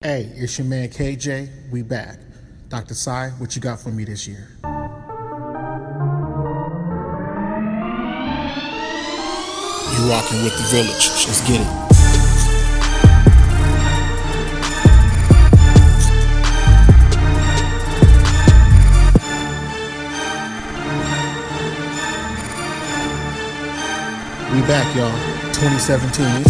Hey, it's your man KJ. We back. Dr. Sai, what you got for me this year? You rocking with the village. Let's get it. We back, y'all. 2017.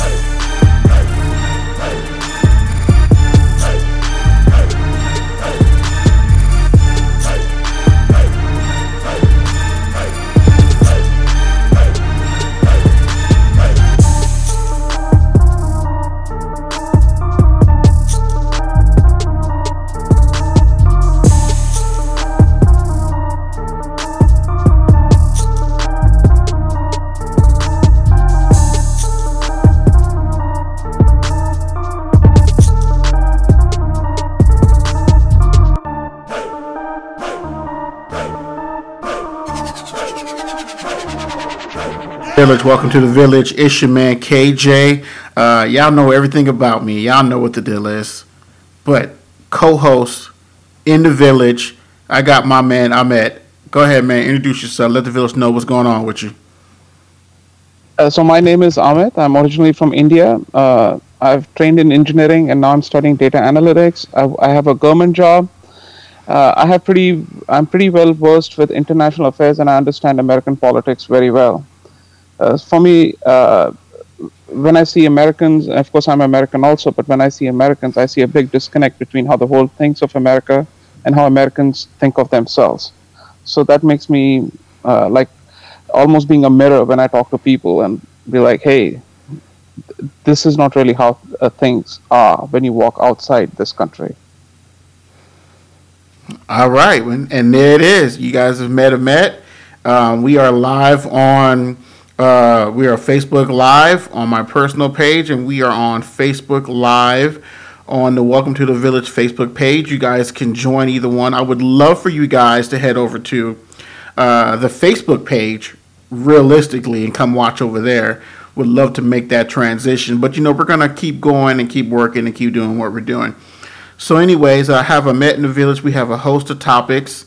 Village, welcome to the village. It's your man KJ. Y'all know everything about me. Y'all know what the deal is. But co-host in the village, I got my man Ahmed. Go ahead, man. Introduce yourself. Let the village know what's going on with you. So my name is Amit. I'm originally from India. I've trained in engineering and now I'm studying data analytics. I have a government job. I'm pretty well versed with international affairs and I understand American politics very well. For me, when I see Americans, of course I'm American also, but when I see Americans, I see a big disconnect between how the world thinks of America and how Americans think of themselves. So that makes me like almost being a mirror when I talk to people and be like, hey, this is not really how things are when you walk outside this country. All right. And there it is. You guys have met Ahmed. We are live on... we are Facebook Live on my personal page, and we are on Facebook Live on the Welcome to the Village Facebook page. You guys can join either one. I would love for you guys to head over to the Facebook page realistically and come watch over there. Would love to make that transition. But, we're going to keep going and keep working and keep doing what we're doing. So anyways, I have Ahmed in the village. We have a host of topics.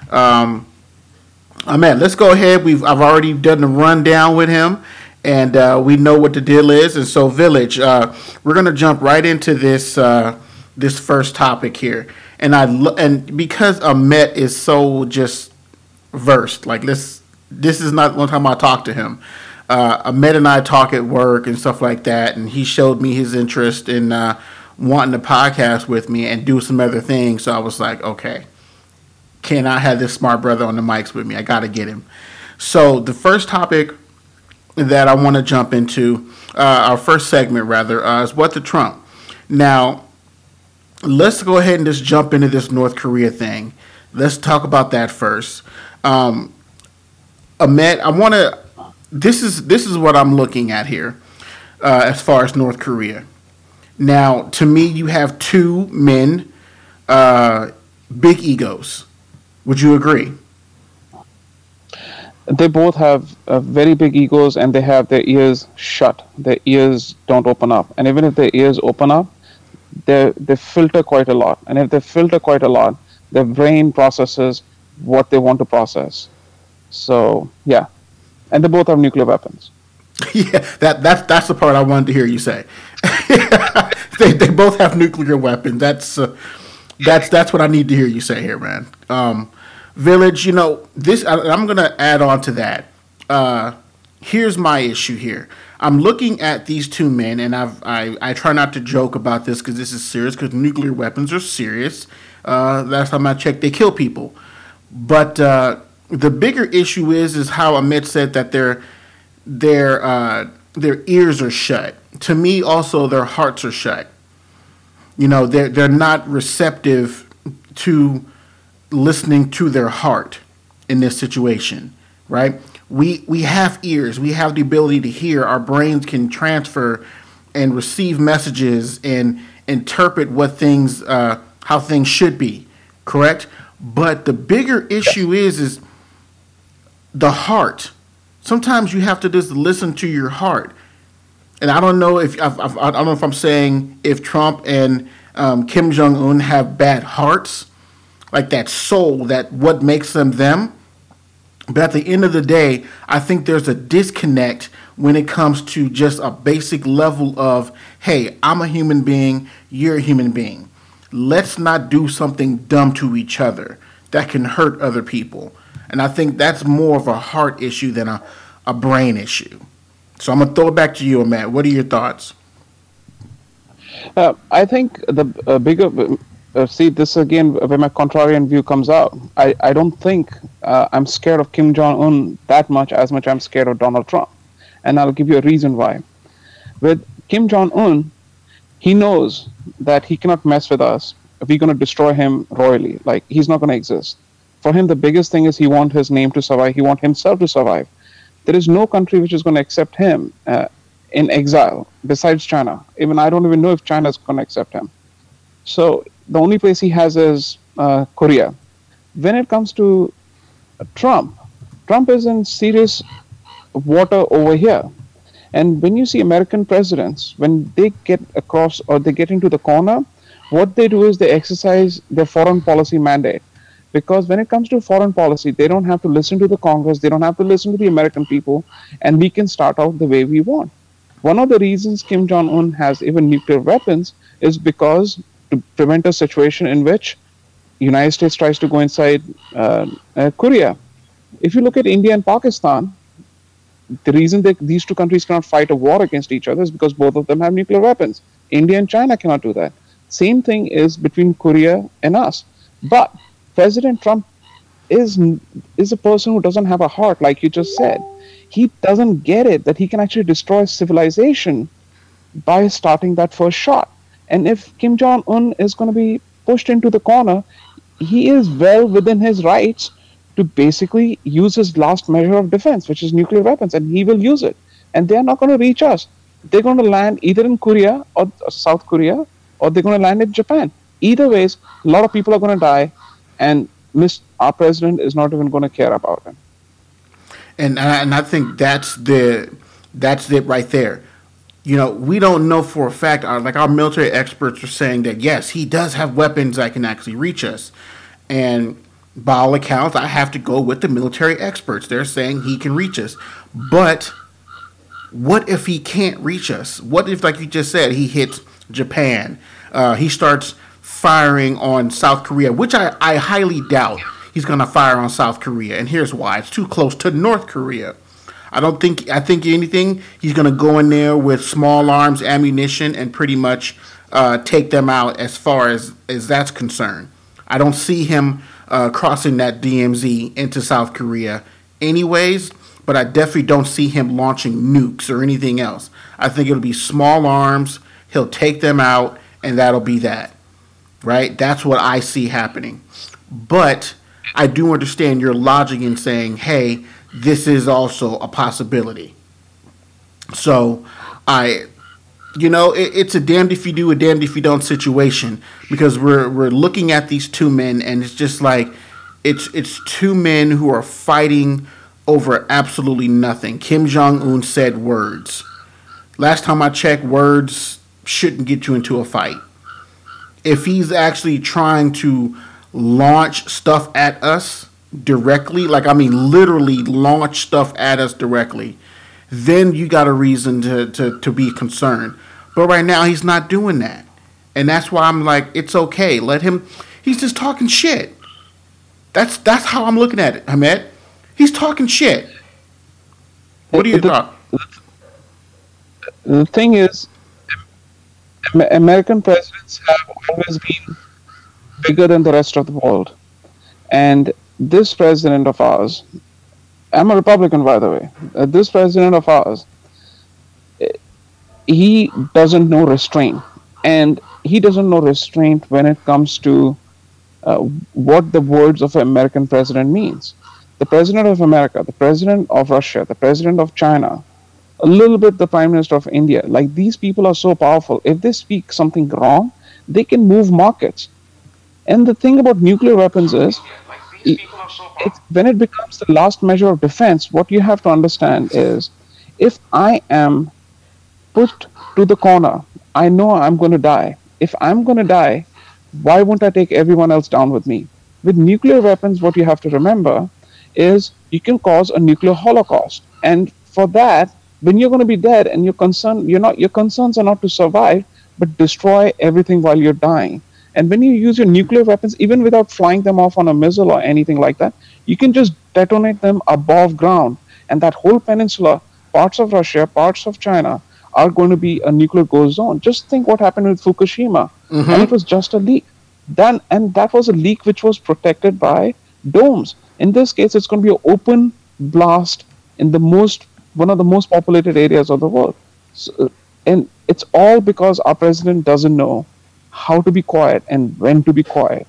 Ahmed, let's go ahead. I've already done the rundown with him, and we know what the deal is. And so, Village, we're gonna jump right into this this first topic here. And because Ahmed is so just versed, like this is not one time I talked to him. Ahmed and I talk at work and stuff like that, and he showed me his interest in wanting to podcast with me and do some other things. So I was like, okay. Cannot have this smart brother on the mics with me. I got to get him. So the first topic that I want to jump into, our first segment rather, is what the Trump. Now, let's go ahead and just jump into this North Korea thing. Let's talk about that first. Ahmed, I want to. This is what I'm looking at here, as far as North Korea. Now, to me, you have two men, big egos. Would you agree? They both have very big egos and they have their ears shut. Their ears don't open up. And even if their ears open up, they filter quite a lot. And if they filter quite a lot, their brain processes what they want to process. So, yeah. And they both have nuclear weapons. Yeah, that's the part I wanted to hear you say. they both have nuclear weapons. That's what I need to hear you say here, man. Village, this. I'm gonna add on to that. Here's my issue here. I'm looking at these two men, and I try not to joke about this because this is serious. Because nuclear weapons are serious. Last time I checked, they kill people. But the bigger issue is how Ahmed said that their ears are shut. To me, also their hearts are shut. They're not receptive to listening to their heart in this situation, right? We have ears. We have the ability to hear. Our brains can transfer and receive messages and interpret what things, how things should be, correct? But the bigger issue is the heart. Sometimes you have to just listen to your heart. And I don't know if I don't know if I'm saying if Trump and Kim Jong Un have bad hearts, like that soul, that what makes them them. But at the end of the day, I think there's a disconnect when it comes to just a basic level of, hey, I'm a human being, you're a human being. Let's not do something dumb to each other that can hurt other people. And I think that's more of a heart issue than a brain issue. So I'm going to throw it back to you, Matt. What are your thoughts? I think the bigger see this again where my contrarian view comes out. I don't think I'm scared of Kim Jong Un that much as much I'm scared of Donald Trump, and I'll give you a reason why. With Kim Jong Un, he knows that he cannot mess with us if we're going to destroy him royally. Like, he's not going to exist. For him, the biggest thing is he wants his name to survive. He wants himself to survive. There is no country which is going to accept him in exile besides China. Even I don't even know if China is going to accept him. So the only place he has is Korea. When it comes to Trump is in serious water over here. And when you see American presidents, when they get across or they get into the corner, what they do is they exercise their foreign policy mandate. Because when it comes to foreign policy, they don't have to listen to the Congress, they don't have to listen to the American people, and we can start out the way we want. One of the reasons Kim Jong-un has even nuclear weapons is because to prevent a situation in which United States tries to go inside Korea. If you look at India and Pakistan, the reason that these two countries cannot fight a war against each other is because both of them have nuclear weapons. India and China cannot do that. Same thing is between Korea and us. But President Trump is a person who doesn't have a heart, like you just said. He doesn't get it that he can actually destroy civilization by starting that first shot. And if Kim Jong-un is going to be pushed into the corner, he is well within his rights to basically use his last measure of defense, which is nuclear weapons, and he will use it. And they're not going to reach us. They're going to land either in Korea or South Korea, or they're going to land in Japan. Either ways, a lot of people are going to die, and our president is not even going to care about him. And I think that's it right there. You know, we don't know for a fact. Our military experts are saying that yes, he does have weapons that can actually reach us, and by all accounts, I have to go with the military experts. They're saying he can reach us. But what if he can't reach us? What if, like you just said, he hits Japan? He starts firing on South Korea, which I highly doubt he's going to fire on South Korea. And here's why. It's too close to North Korea. I think anything, he's going to go in there with small arms, ammunition, and pretty much take them out as far as that's concerned. I don't see him crossing that DMZ into South Korea anyways, but I definitely don't see him launching nukes or anything else. I think it'll be small arms, he'll take them out, and that'll be that. Right? That's what I see happening. But I do understand your logic in saying, hey, this is also a possibility. So it's a damned if you do, a damned if you don't situation, because we're looking at these two men, and it's just like it's two men who are fighting over absolutely nothing. Kim Jong-un said words. Last time I checked, words shouldn't get you into a fight. If he's actually trying to launch stuff at us directly, literally launch stuff at us directly, then you got a reason to be concerned. But right now, he's not doing that. And that's why I'm like, it's okay. Let him. He's just talking shit. That's how I'm looking at it, Ahmed. He's talking shit. What do you thought? The thing is, American presidents have always been bigger than the rest of the world. And this president of ours, I'm a Republican, by the way. This president of ours, he doesn't know restraint. And he doesn't know restraint when it comes to what the words of an American president means. The president of America, the president of Russia, the president of China, a little bit the prime minister of India, like these people are so powerful. If they speak something wrong, they can move markets. And the thing about nuclear weapons is, when it becomes the last measure of defense, what you have to understand is, if I am pushed to the corner, I know I'm going to die. if I'm going to die, why won't I take everyone else down with me? With nuclear weapons, what you have to remember is you can cause a nuclear holocaust. And for that, when you're going to be dead and your concerns are not to survive, but destroy everything while you're dying. And when you use your nuclear weapons, even without flying them off on a missile or anything like that, you can just detonate them above ground. And that whole peninsula, parts of Russia, parts of China, are going to be a nuclear ghost zone. Just think what happened with Fukushima. And it was just a leak. And that was a leak which was protected by domes. In this case, it's going to be an open blast in one of the most populated areas of the world. So, and it's all because our president doesn't know how to be quiet and when to be quiet.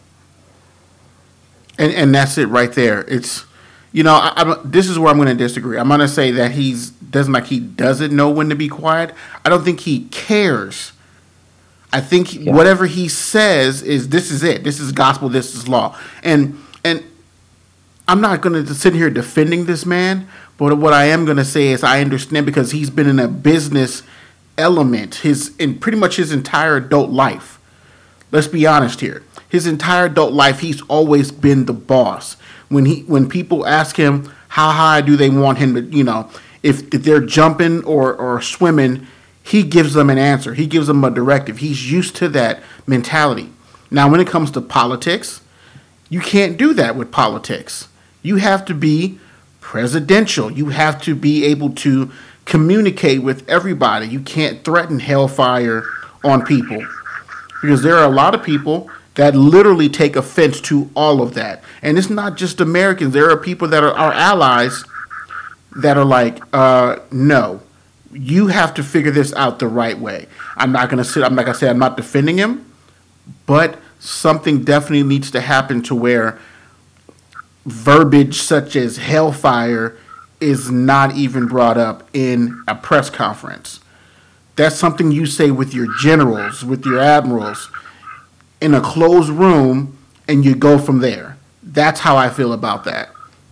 And that's it right there. It's, this is where I'm going to disagree. I'm going to say that he doesn't know when to be quiet. I don't think he cares. I think whatever he says is, this is it. This is gospel. This is law. And I'm not going to sit here defending this man, but what I am going to say is I understand, because he's been in a business element in pretty much his entire adult life. Let's be honest here. His entire adult life, he's always been the boss. When people ask him how high do they want him to, if they're jumping or swimming, he gives them an answer. He gives them a directive. He's used to that mentality. Now, when it comes to politics, you can't do that with politics. You have to be presidential. You have to be able to communicate with everybody. You can't threaten hellfire on people, because there are a lot of people that literally take offense to all of that. And it's not just Americans. There are people that are our allies that are like, no, you have to figure this out the right way. I'm not going to sit, I'm like I said, I'm not defending him, but something definitely needs to happen to where verbiage such as hellfire is not even brought up in a press conference. That's something you say with your generals, with your admirals, in a closed room, and you go from there. That's how I feel about that.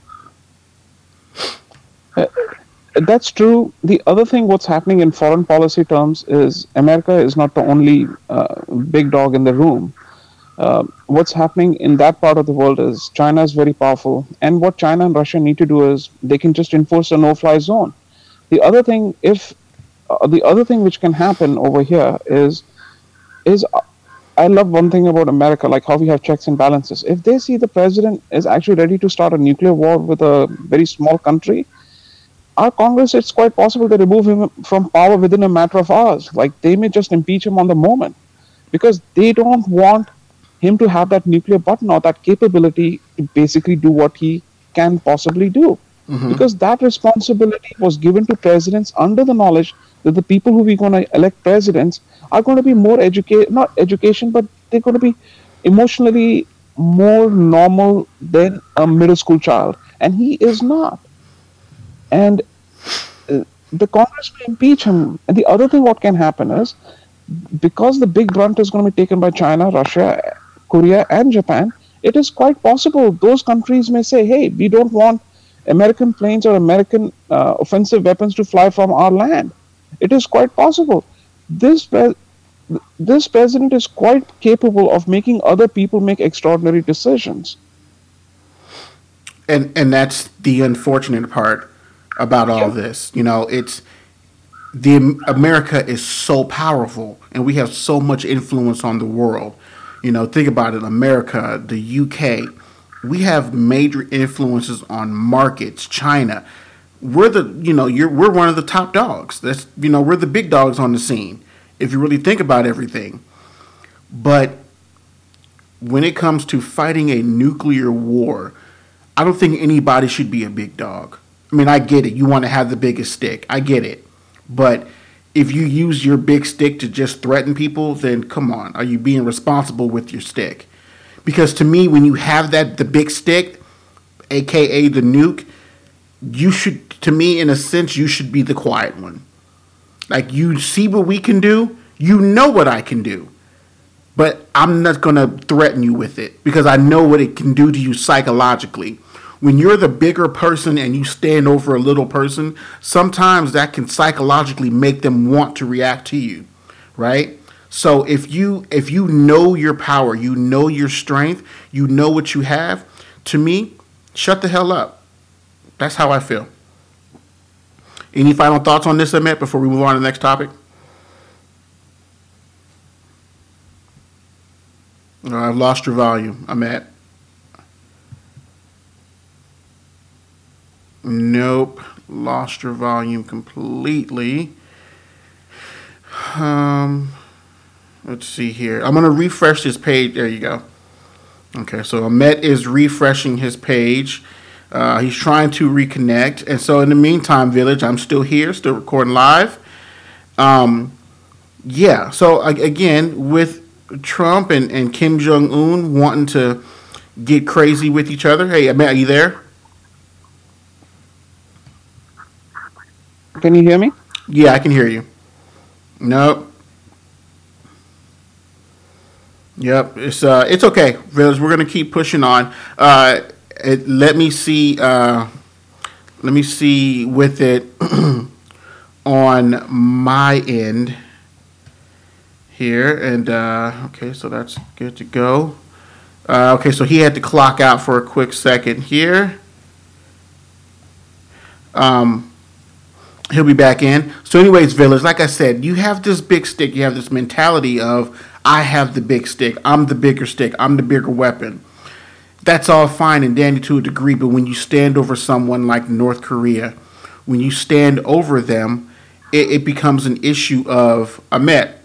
That's true. The other thing, what's happening in foreign policy terms, is America is not the only big dog in the room. What's happening in that part of the world is China is very powerful, and what China and Russia need to do is they can just enforce a no-fly zone. The other thing, which can happen over here is I love one thing about America, like how we have checks and balances. If they see the president is actually ready to start a nuclear war with a very small country, our Congress, it's quite possible to remove him from power within a matter of hours. Like, they may just impeach him on the moment, because they don't want him to have that nuclear button or that capability to basically do what he can possibly do. Because that responsibility was given to presidents under the knowledge that the people who we're going to elect presidents are going to be more not education, but they're going to be emotionally more normal than a middle school child. And he is not. And the Congress may impeach him. And the other thing what can happen is, because the big brunt is going to be taken by China, Russia, Korea, and Japan, it is quite possible those countries may say, hey, we don't want American planes or American offensive weapons to fly from our land. It is quite possible. This president is quite capable of making other people make extraordinary decisions. And that's the unfortunate part about all this. It's America is so powerful, and we have so much influence on the world. Think about it. America, the UK, we have major influences on markets. China, we're we're one of the top dogs. That's we're the big dogs on the scene, if you really think about everything. But when it comes to fighting a nuclear war, I don't think anybody should be a big dog. I mean, I get it. You want to have the biggest stick. I get it. But if you use your big stick to just threaten people, then come on. Are you being responsible with your stick? Because to me, when you have the big stick, aka the nuke, you should, to me, in a sense, you should be the quiet one. Like, you see what we can do, you know what I can do. But I'm not going to threaten you with it, because I know what it can do to you psychologically. When you're the bigger person and you stand over a little person, sometimes that can psychologically make them want to react to you, right? So if you know your power, you know your strength, you know what you have, to me, shut the hell up. That's how I feel. Any final thoughts on this, Amit, before we move on to the next topic? I've lost your volume, Amit. Nope, lost your volume completely. Um, let's see here. I'm gonna refresh this page. There you go. Okay, so Ahmet is refreshing his page. He's trying to reconnect, and so in the meantime, Village, I'm still here, still recording live. Um, yeah. So again, with Trump and Kim Jong Un wanting to get crazy with each other. Hey, Ahmet, are you there? Can you hear me? Yeah, I can hear you. Nope. Yep, it's okay, Village. We're gonna keep pushing on. Let me see. Let me see with it on my end here, and okay, so that's good to go. Okay, so he had to clock out for a quick second here. Um, he'll be back in. So, anyways, Village, like I said, you have this big stick. You have this mentality of I have the big stick. I'm the bigger stick. I'm the bigger weapon. That's all fine and dandy to a degree, but when you stand over someone like North Korea, when you stand over them, it becomes an issue of Ahmet.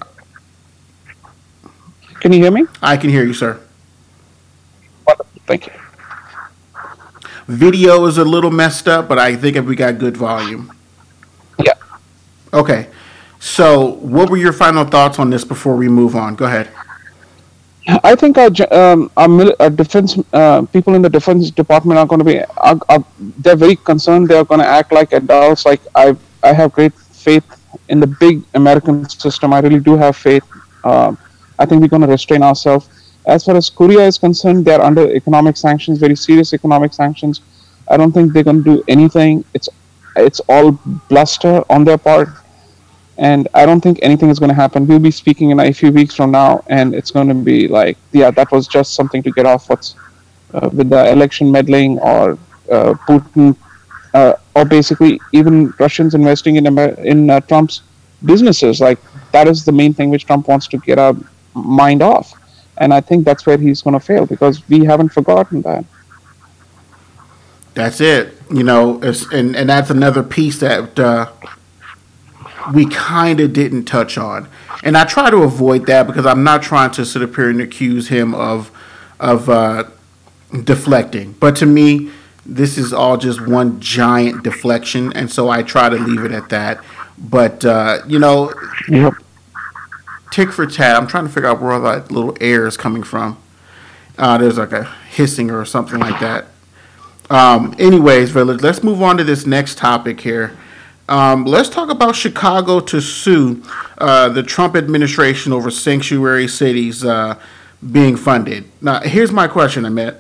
Can you hear me? I can hear you, sir. Wonderful. Thank you. Video is a little messed up, but I think we got good volume. Yeah. Okay. So, what were your final thoughts on this before we move on? Go ahead. I think our defense people in the defense department are going to be. They're very concerned. They're going to act like adults. Like I have great faith in the big American system. I really do have faith. I think we're going to restrain ourselves. As far as Korea is concerned, they're under economic sanctions, very serious economic sanctions. I don't think they're going to do anything. It's all bluster on their part. And I don't think anything is going to happen. We'll be speaking in a few weeks from now, and it's going to be like, yeah, that was just something to get off what's with the election meddling or Putin, or basically even Russians investing in Trump's businesses. Like that is the main thing which Trump wants to get our mind off, and I think that's where he's going to fail because we haven't forgotten that. That's it. And that's another piece that we kind of didn't touch on. And I try to avoid that because I'm not trying to sit up here and accuse him of deflecting. But to me, this is all just one giant deflection, and so I try to leave it at that. But Yep. tick for tat, I'm trying to figure out where all that little air is coming from. There's like a hissing or something like that. Anyways, Village, let's move on to this next topic here. Let's talk about Chicago to sue the Trump administration over sanctuary cities being funded. Now, here's my question, Amit.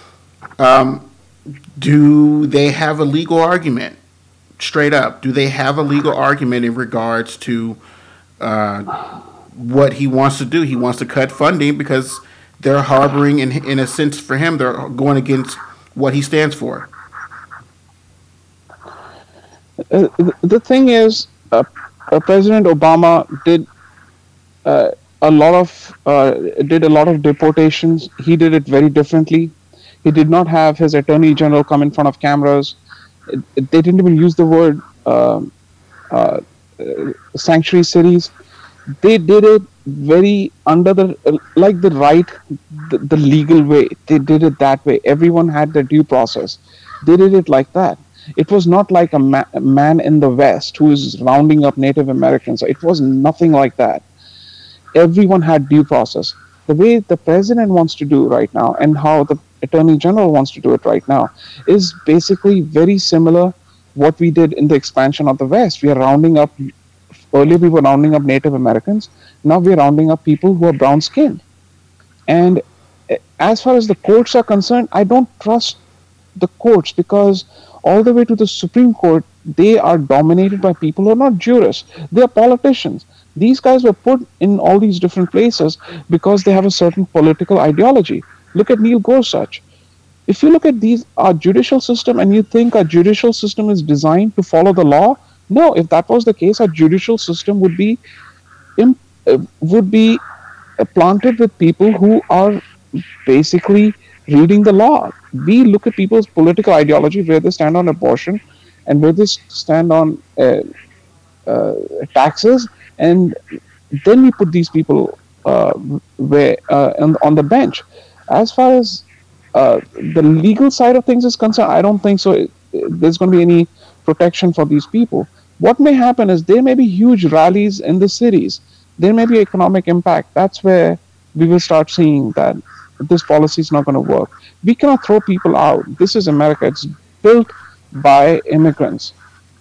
Do they have a legal argument? Straight up, do they have a legal argument in regards to what he wants to do? He wants to cut funding because they're harboring, in a sense, for him, they're going against what he stands for. The thing is, President Obama did a lot of deportations. He did it very differently. He did not have his attorney general come in front of cameras. They didn't even use the word sanctuary cities. They did it very under the the legal way. They did it that way. Everyone had their due process. They did it like that. It was not like a man in the West who is rounding up Native Americans. It was nothing like that. Everyone had due process. The way the president wants to do right now and how the attorney general wants to do it right now is basically very similar what we did in the expansion of the West. We are rounding up, earlier we were rounding up Native Americans. Now we are rounding up people who are brown skinned. And as far as the courts are concerned, I don't trust the courts because all the way to the Supreme Court, they are dominated by people who are not jurists. They are politicians. These guys were put in all these different places because they have a certain political ideology. Look at Neil Gorsuch. If you look at these our judicial system and you think our judicial system is designed to follow the law, no. If that was the case, our judicial system im- would be planted with people who are basically reading the law. We look at people's political ideology, where they stand on abortion, and where they stand on taxes, and then we put these people on the bench. As far as the legal side of things is concerned, I don't think so. There's going to be any protection for these people. What may happen is there may be huge rallies in the cities. There may be economic impact. That's where we will start seeing that this policy is not going to work. We cannot throw people out. This is America. It's built by immigrants.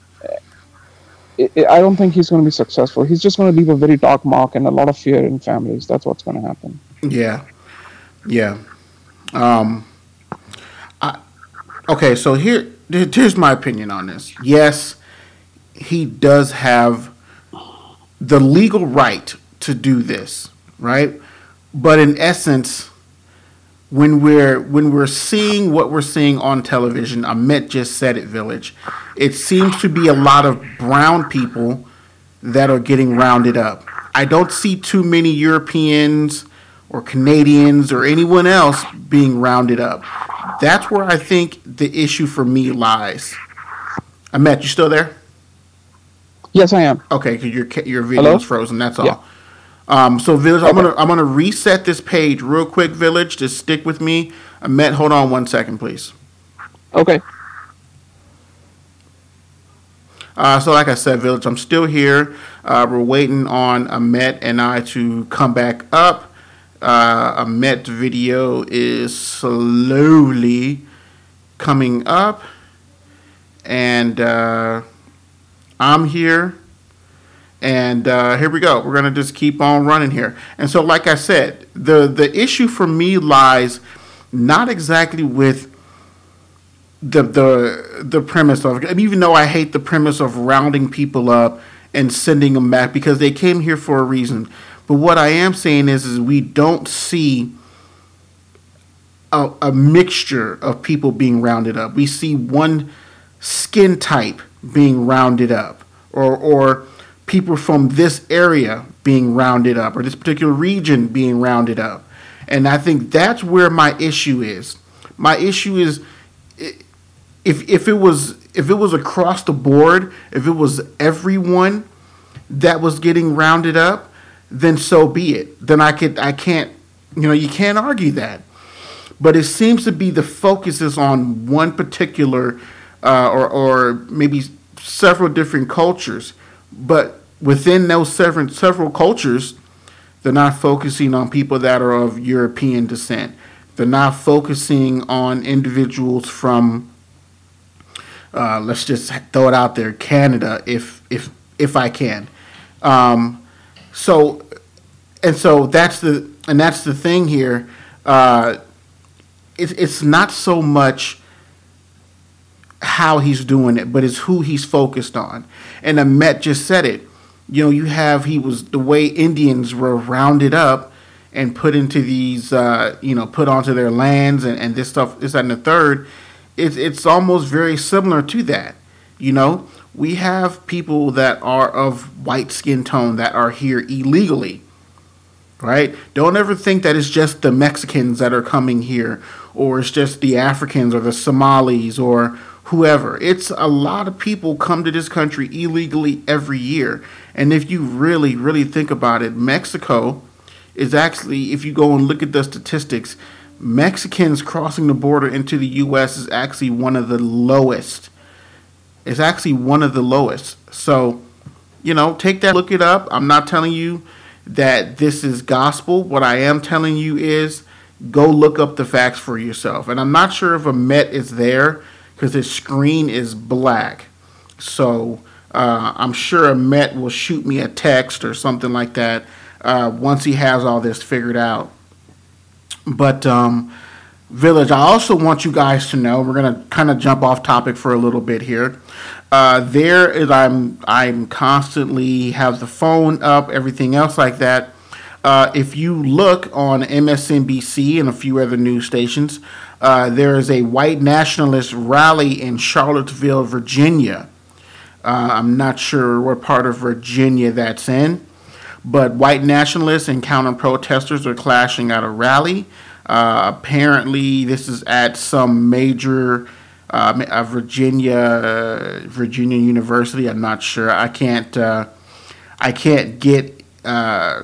I don't think he's going to be successful. He's just going to leave a very dark mark and a lot of fear in families. That's what's going to happen. Yeah, yeah. Um, I, okay, so here's my opinion on this. Yes, he does have the legal right to do this, right? But in essence, when we're seeing what we're seeing on television, Amit just said it, Village. It seems to be a lot of brown people that are getting rounded up. I don't see too many Europeans or Canadians or anyone else being rounded up. That's where I think the issue for me lies. Amit, you still there? Yes, I am. Okay, because your video Hello? is frozen. That's all. Yeah. So Village, Okay. I'm gonna reset this page real quick. Village, just stick with me. Ahmet, hold on 1 second, please. Okay. So like I said, Village, I'm still here. We're waiting on Ahmet and I to come back up. Ahmet's video is slowly coming up, and I'm here. And here we go. We're gonna just keep on running here. And so, like I said, the issue for me lies not exactly with the premise of, even though I hate the premise of rounding people up and sending them back because they came here for a reason. But what I am saying is we don't see a mixture of people being rounded up. We see one skin type being rounded up, or people from this area being rounded up, or this particular region being rounded up. And I think that's where my issue is. My issue is if it was across the board, if it was everyone that was getting rounded up, then so be it. Then I can't, you can't argue that. But it seems to be the focus is on one particular or maybe several different cultures. But within those several cultures, they're not focusing on people that are of European descent. They're not focusing on individuals from, let's just throw it out there, Canada, if I can. So that's the thing here. It's not so much how he's doing it, but it's who he's focused on. And Ahmet just said it. He was the way Indians were rounded up and put into these, put onto their lands and this stuff, this, that, and the third. It's almost very similar to that. We have people that are of white skin tone that are here illegally, right? Don't ever think that it's just the Mexicans that are coming here, or it's just the Africans or the Somalis or whoever. It's a lot of people come to this country illegally every year. And if you really, really think about it, Mexico is actually, if you go and look at the statistics, Mexicans crossing the border into the U.S. is actually one of the lowest. It's actually one of the lowest. So, take that, look it up. I'm not telling you that this is gospel. What I am telling you is go look up the facts for yourself. And I'm not sure if Ahmet is there because his screen is black. So I'm sure Ahmet will shoot me a text or something like that once he has all this figured out. But Village, I also want you guys to know, we're gonna kind of jump off topic for a little bit here. There is I'm constantly have the phone up, everything else like that. If you look on MSNBC and a few other news stations, there is a white nationalist rally in Charlottesville, Virginia. I'm not sure what part of Virginia that's in, but white nationalists and counter protesters are clashing at a rally. Apparently, this is at some major Virginia University. I'm not sure. Uh,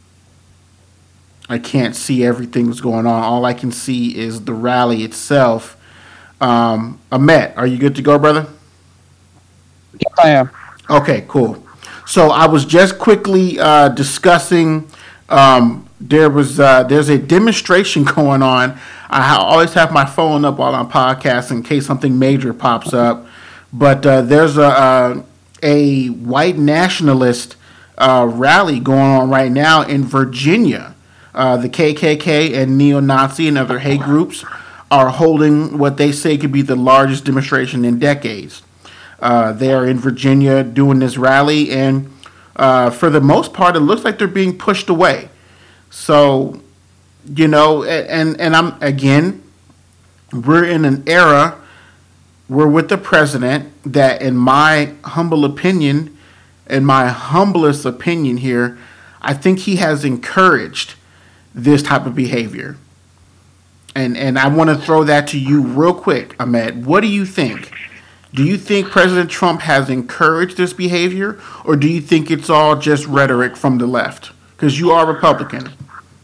I can't see everything that's going on. All I can see is the rally itself. Ahmet, are you good to go, brother? Yes, I am. Okay, cool. So I was just quickly discussing. There's a demonstration going on. Always have my phone up while I'm podcasting in case something major pops up. But there's a white nationalist rally going on right now in Virginia. The KKK and neo-Nazi and other hate groups are holding what they say could be the largest demonstration in decades. They are in Virginia doing this rally, and for the most part, it looks like they're being pushed away. So, and I'm again, we're in an era, we're with the president that, in my humble opinion, in my humblest opinion here, I think he has encouraged this type of behavior. And I want to throw that to you real quick, Ahmed. What do you think? Do you think President Trump has encouraged this behavior, or do you think it's all just rhetoric from the left? Because you are Republican.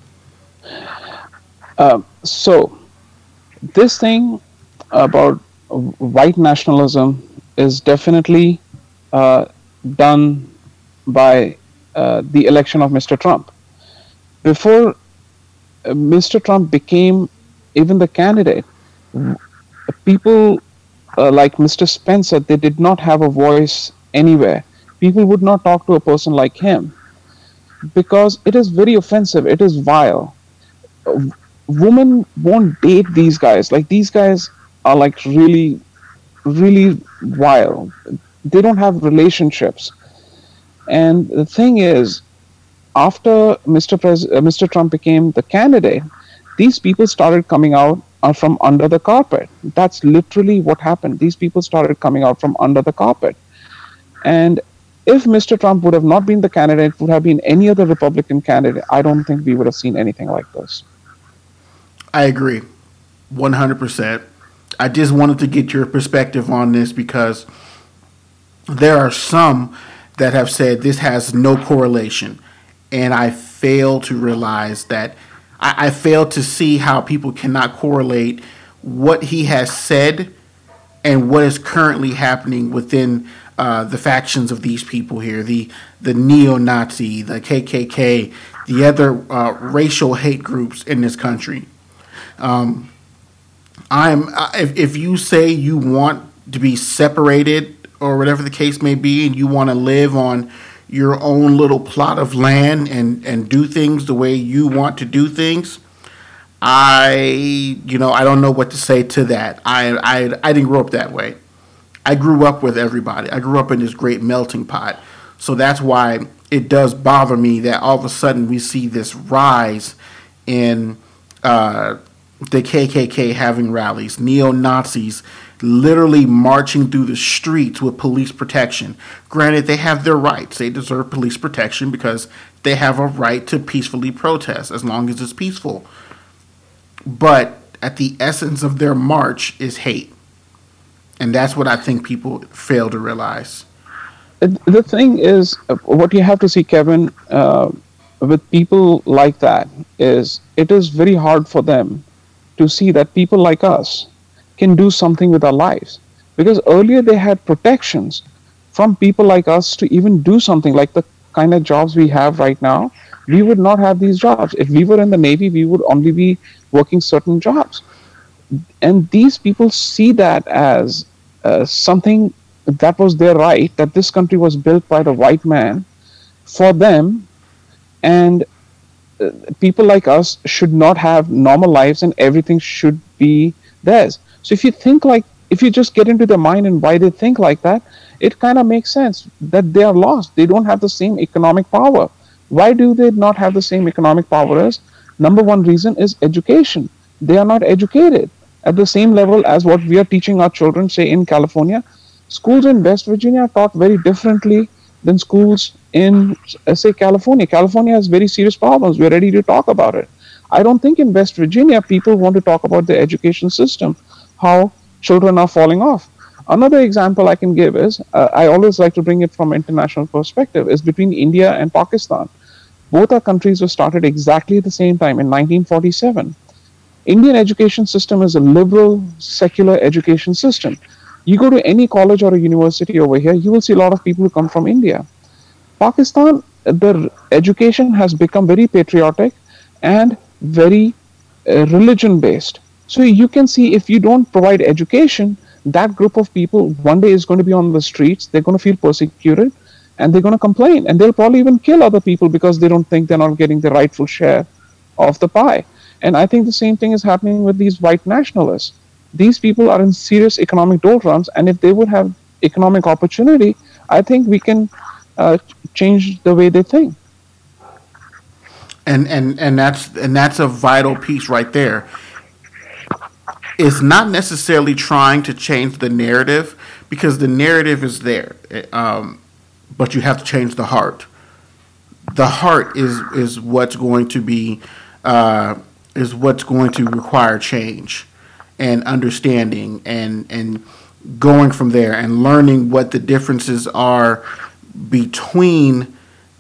So, this thing about white nationalism is definitely done by the election of Mr. Trump. Before Mr. Trump became even the candidate, people like Mr. Spencer, they did not have a voice anywhere. People would not talk to a person like him because it is very offensive. It is vile. Women won't date these guys. Like, these guys are like really, really vile. They don't have relationships. And the thing is, after Mr. Trump became the candidate, these people started coming out from under the carpet. That's literally what happened. These people started coming out from under the carpet. And if Mr. Trump would have not been the candidate, would have been any other Republican candidate, I don't think we would have seen anything like this. I agree, 100%. I just wanted to get your perspective on this because there are some that have said this has no correlation. And I fail to realize that I fail to see how people cannot correlate what he has said and what is currently happening within the factions of these people here, the neo-Nazi, the KKK, the other racial hate groups in this country. If you say you want to be separated or whatever the case may be, and you want to live on your own little plot of land and do things the way you want to do things, I don't know what to say to that. I didn't grow up that way. I grew up with everybody. I grew up in this great melting pot. So that's why it does bother me that all of a sudden we see this rise in the KKK having rallies, neo-Nazis literally marching through the streets with police protection. Granted, they have their rights. They deserve police protection because they have a right to peacefully protest as long as it's peaceful. But at the essence of their march is hate. And that's what I think people fail to realize. The thing is, what you have to see, Kevin, with people like that is it is very hard for them to see that people like us can do something with our lives. Because earlier they had protections from people like us to even do something like the kind of jobs we have right now. We would not have these jobs. If we were in the Navy, we would only be working certain jobs. And these people see that as something that was their right, that this country was built by the white man for them. And people like us should not have normal lives and everything should be theirs. So if you just get into their mind and why they think like that, it kind of makes sense that they are lost. They don't have the same economic power. Why do they not have the same economic power as? Number one reason is education. They are not educated at the same level as what we are teaching our children, say in California. Schools in West Virginia are taught very differently than schools in, say, California. California has very serious problems. We're ready to talk about it. I don't think in West Virginia people want to talk about the education system, how children are falling off. Another example I can give is, I always like to bring it from international perspective, is between India and Pakistan. Both our countries were started exactly at the same time in 1947. Indian education system is a liberal, secular education system. You go to any college or a university over here, you will see a lot of people who come from India. Pakistan, the education has become very patriotic and very religion based. So you can see if you don't provide education, that group of people one day is going to be on the streets, they're going to feel persecuted, and they're going to complain. And they'll probably even kill other people because they don't think they're not getting the rightful share of the pie. And I think the same thing is happening with these white nationalists. These people are in serious economic doldrums, and if they would have economic opportunity, I think we can change the way they think. And that's a vital piece right there. It's not necessarily trying to change the narrative because the narrative is there, but you have to change the heart. The heart is what's going to be is what's going to require change and understanding and going from there and learning what the differences are between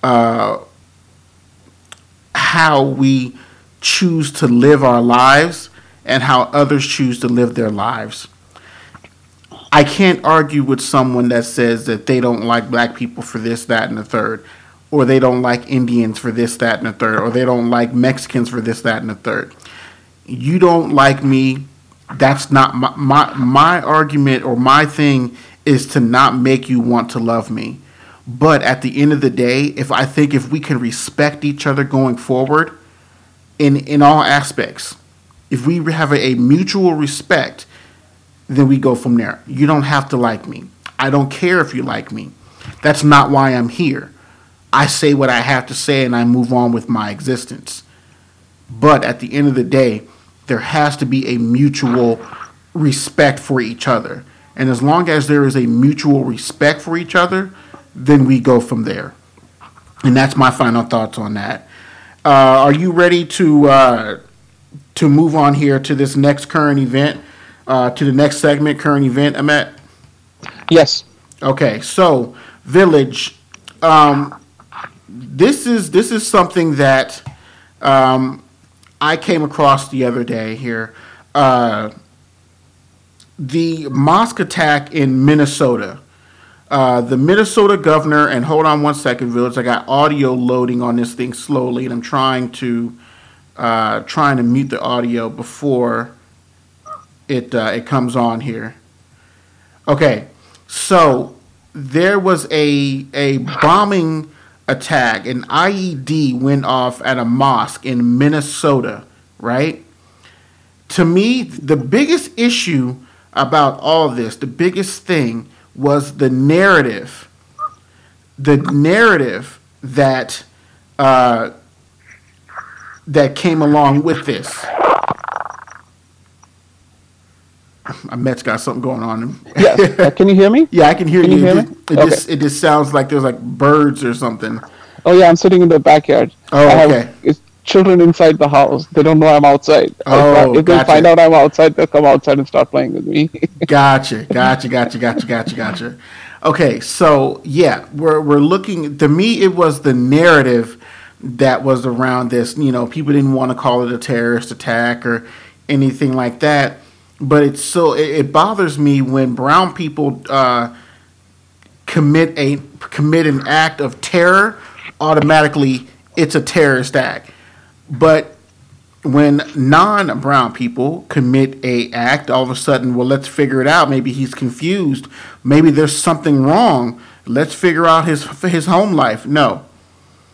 how we choose to live our lives and how others choose to live their lives. I can't argue with someone that says that they don't like black people for this, that, and the third, or they don't like Indians for this, that, and the third, or they don't like Mexicans for this, that, and the third. You don't like me. That's not my argument, or my thing is to not make you want to love me. But at the end of the day, if we can respect each other going forward in all aspects, if we have a mutual respect, then we go from there. You don't have to like me. I don't care if you like me. That's not why I'm here. I say what I have to say and I move on with my existence. But at the end of the day, there has to be a mutual respect for each other. And as long as there is a mutual respect for each other, then we go from there. And that's my final thoughts on that. Are you ready to move on here to this next current event, to the next segment, current event, Ahmet? Yes. Okay, so Village, this is something that I came across the other day here. The mosque attack in Minnesota. The Minnesota governor, and hold on one second, Village. I got audio loading on this thing slowly, and I'm trying to mute the audio before it comes on here. Okay, so there was a bombing attack. An IED went off at a mosque in Minnesota, right? To me, the biggest issue about all this, the biggest thing was the narrative. The narrative that that came along with this. Ahmet's got something going on. Yes. Can you hear me? Yeah, I can hear you. It Just sounds like there's like birds or something. Oh yeah, I'm sitting in the backyard. Oh, okay. It's children inside the house. They don't know I'm outside. Oh, if they gotcha. find out I'm outside, they'll come outside and start playing with me. Gotcha. Okay, so yeah, we're looking. To me, it was the narrative that was around this. You know, people didn't want to call it a terrorist attack or anything like that. But it bothers me when brown people commit an act of terror. Automatically, it's a terrorist act. But when non-brown people commit a act, all of a sudden, well, let's figure it out. Maybe he's confused. Maybe there's something wrong. Let's figure out his home life. No.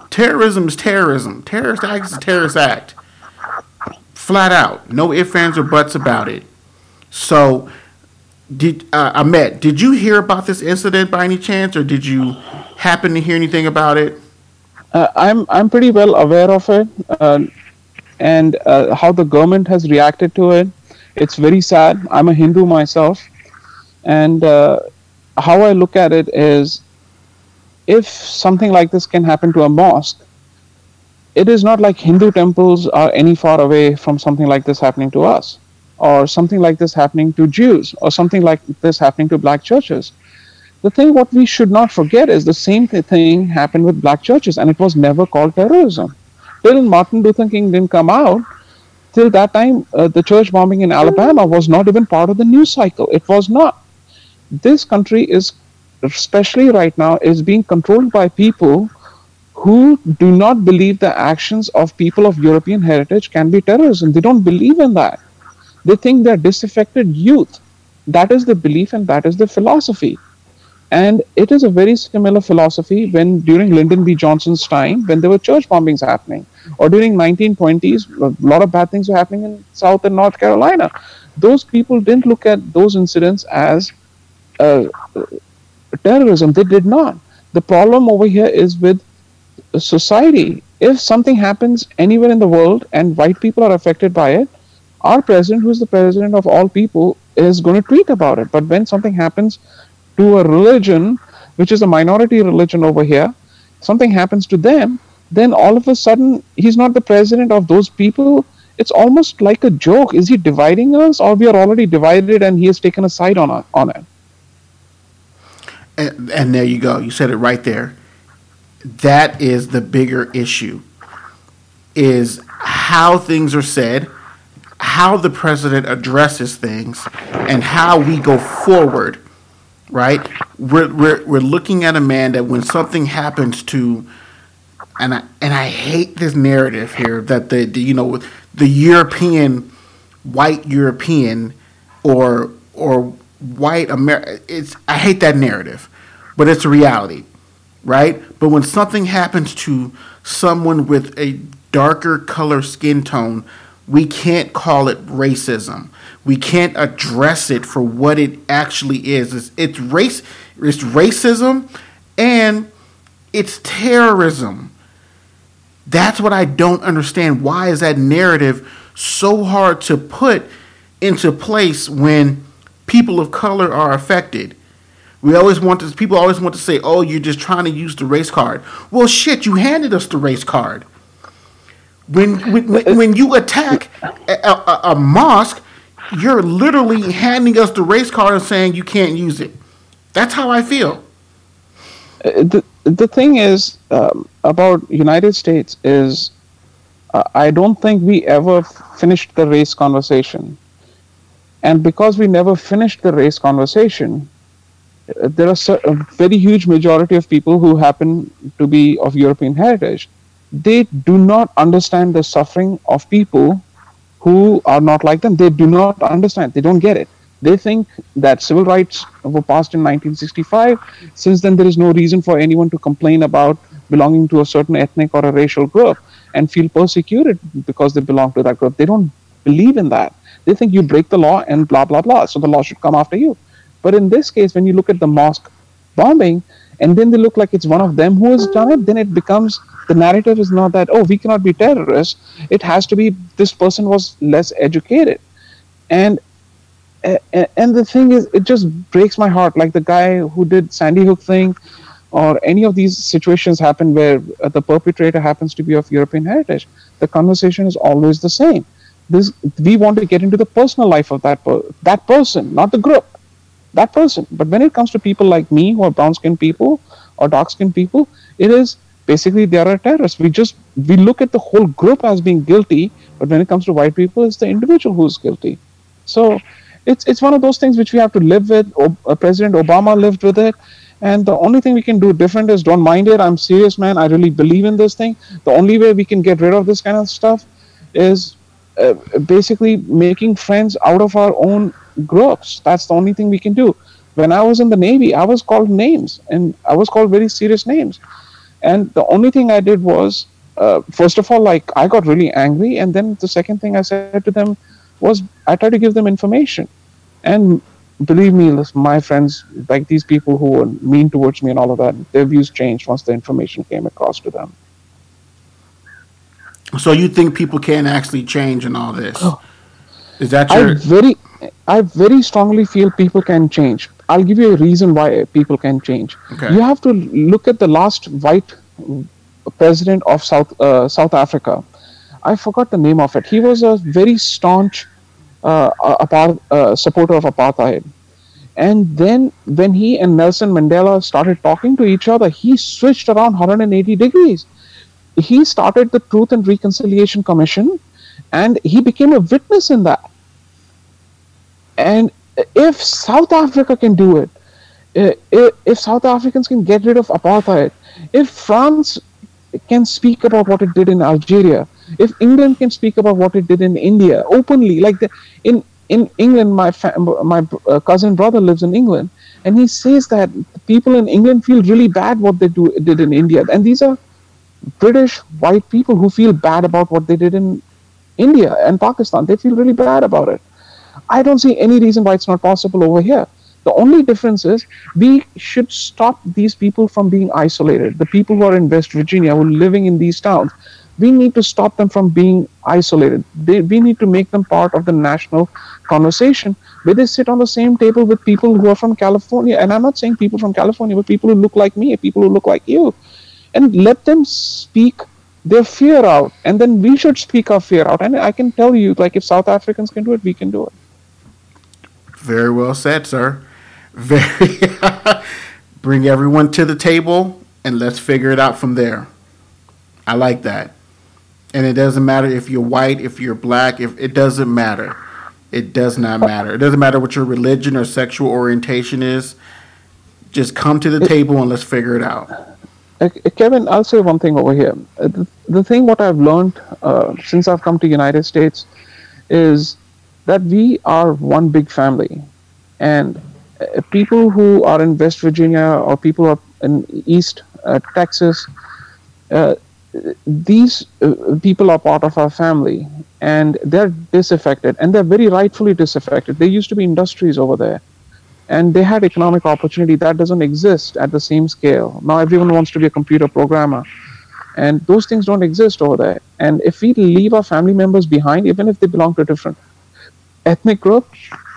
Terrorism is terrorism. Terrorist act is a terrorist act. Flat out. No ifs, ands, or buts about it. So, Ahmed, did you hear about this incident by any chance, or did you happen to hear anything about it? I'm pretty well aware of it, and how the government has reacted to it. It's very sad. I'm a Hindu myself, and how I look at it is, if something like this can happen to a mosque, it is not like Hindu temples are any far away from something like this happening to us, or something like this happening to Jews, or something like this happening to black churches. The thing what we should not forget is the same thing happened with black churches, and it was never called terrorism. Till Martin Luther King didn't come out, till that time, the church bombing in Alabama was not even part of the news cycle. It was not. This country is, especially right now, is being controlled by people who do not believe the actions of people of European heritage can be terrorism. They don't believe in that. They think they're disaffected youth. That is the belief and that is the philosophy. And it is a very similar philosophy when during Lyndon B. Johnson's time, when there were church bombings happening, or during 1920s, a lot of bad things were happening in South and North Carolina. Those people didn't look at those incidents as terrorism. They did not. The problem over here is with society. If something happens anywhere in the world and white people are affected by it, our president, who is the president of all people, is going to tweet about it. But when something happens to a religion, which is a minority religion over here, something happens to them, then all of a sudden he's not the president of those people. It's almost like a joke. Is he dividing us, or we are already divided and he has taken a side on it? And there you go. You said it right there. That is the bigger issue, is how things are said, how the president addresses things, and how we go forward, right? We're looking at a man that when something happens to, and I hate this narrative here that the European, white European, or white America, I hate that narrative, but it's a reality, right? But when something happens to someone with a darker color skin tone, we can't call it racism. We can't address it for what it actually is. It's racism, and it's terrorism. That's what I don't understand. Why is that narrative so hard to put into place when people of color are affected? People always want to say, "Oh, you're just trying to use the race card." Well, shit, you handed us the race card. When you attack a mosque, you're literally handing us the race card and saying you can't use it. That's how I feel. The thing is about United States is I don't think we ever finished the race conversation, and because we never finished the race conversation, there are a very huge majority of people who happen to be of European heritage. They do not understand the suffering of people who are not like them. They do not understand. They don't get it. They think that civil rights were passed in 1965. Since then, there is no reason for anyone to complain about belonging to a certain ethnic or a racial group and feel persecuted because they belong to that group. They don't believe in that. They think you break the law and blah, blah, blah. So the law should come after you. But in this case, when you look at the mosque bombing, and then they look like it's one of them who has done it, then it becomes, the narrative is not that, oh, we cannot be terrorists. It has to be this person was less educated. And the thing is, it just breaks my heart. Like the guy who did Sandy Hook thing, or any of these situations happen where the perpetrator happens to be of European heritage. The conversation is always the same. We want to get into the personal life of that person, not the group. That person. But when it comes to people like me, who are brown-skinned people or dark-skinned people, it is basically they are a terrorist. We look at the whole group as being guilty, but when it comes to white people, it's the individual who's guilty. So it's one of those things which we have to live with. President Obama lived with it, and the only thing we can do different is don't mind it. I'm serious, man. I really believe in this thing. The only way we can get rid of this kind of stuff is basically making friends out of our own groups. That's the only thing we can do. When I was in the Navy, I was called names, and I was called very serious names. And the only thing I did was, first of all, like I got really angry, and then the second thing I said to them was, I tried to give them information. And believe me, my friends, like these people who were mean towards me and all of that, their views changed once the information came across to them. So you think people can actually change in all this? Is that I your very, I very strongly feel people can change. I'll give you a reason why people can change. okay? You have to look at the last white president of South Africa. I forgot the name of it. He was a very staunch supporter of apartheid. And then when he and Nelson Mandela started talking to each other, he switched around 180 degrees. He started the Truth and Reconciliation Commission, and he became a witness in that. And if South Africa can do it, if South Africans can get rid of apartheid, if France can speak about what it did in Algeria, if England can speak about what it did in India openly, like in England, my cousin brother lives in England, and he says that people in England feel really bad what they did in India, and these are British white people who feel bad about what they did in India and Pakistan. They feel really bad about it. I don't see any reason why it's not possible over here. The only difference is we should stop these people from being isolated. The people who are in West Virginia, who are living in these towns, we need to stop them from being isolated. We need to make them part of the national conversation where they sit on the same table with people who are from California. And I'm not saying people from California, but people who look like me, people who look like you. And let them speak their fear out. And then we should speak our fear out. And I can tell you, like, if South Africans can do it, we can do it. Very well said, sir. Very. Bring everyone to the table and let's figure it out from there. I like that. And it doesn't matter if you're white, if you're black, if it doesn't matter. It does not matter. It doesn't matter what your religion or sexual orientation is. Just come to the table and let's figure it out. Kevin, I'll say one thing over here. The thing what I've learned since I've come to United States is that we are one big family. And people who are in West Virginia or people who are in East Texas, these people are part of our family, and they're disaffected, and they're very rightfully disaffected. There used to be industries over there, and they had economic opportunity that doesn't exist at the same scale. Now everyone wants to be a computer programmer, and those things don't exist over there. And if we leave our family members behind, even if they belong to a different ethnic group,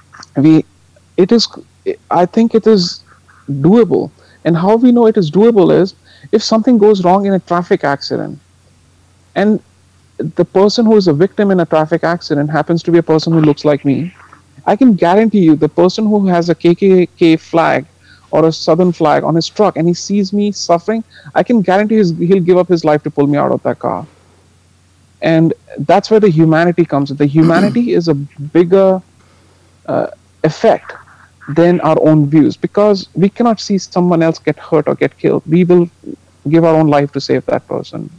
I think it is doable. And how we know it is doable is if something goes wrong in a traffic accident, and the person who is a victim in a traffic accident happens to be a person who looks like me, I can guarantee you the person who has a KKK flag or a Southern flag on his truck and he sees me suffering, I can guarantee he'll give up his life to pull me out of that car. And that's where the humanity comes in. The humanity is a bigger effect than our own views, because we cannot see someone else get hurt or get killed. We will give our own life to save that person.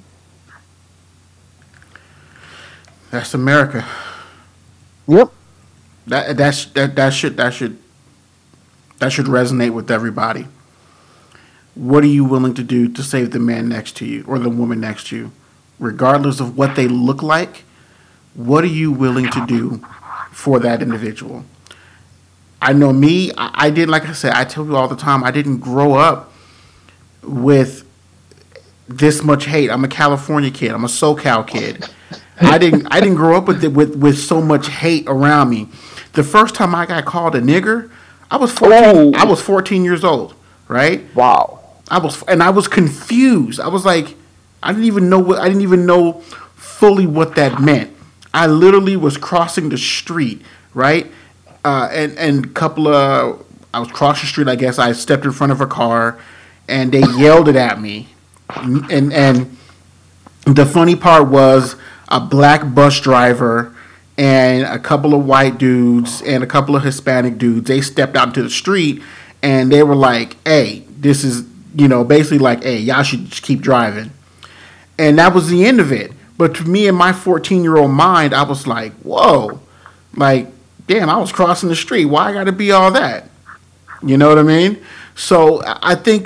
That's America. Yep. That should resonate with everybody. What are you willing to do to save the man next to you or the woman next to you? Regardless of what they look like, what are you willing to do for that individual? I know me, I didn't, like I said, I tell you all the time, I didn't grow up with this much hate. I'm a California kid. I'm a SoCal kid. I didn't grow up with so much hate around me. The first time I got called a nigger, I was 14. I was 14 years old, right? Wow. I was confused. I was like, I didn't even know fully what that meant. I literally was crossing the street, right? And I was crossing the street, I guess. I stepped in front of a car, and they yelled it at me. And the funny part was a black bus driver and a couple of white dudes and a couple of Hispanic dudes. They stepped out into the street, and they were like, hey, this is, basically like, hey, y'all should just keep driving. And that was the end of it. But to me, in my 14-year-old mind, I was like, whoa, like, damn, I was crossing the street. Why I got to be all that? You know what I mean? So I think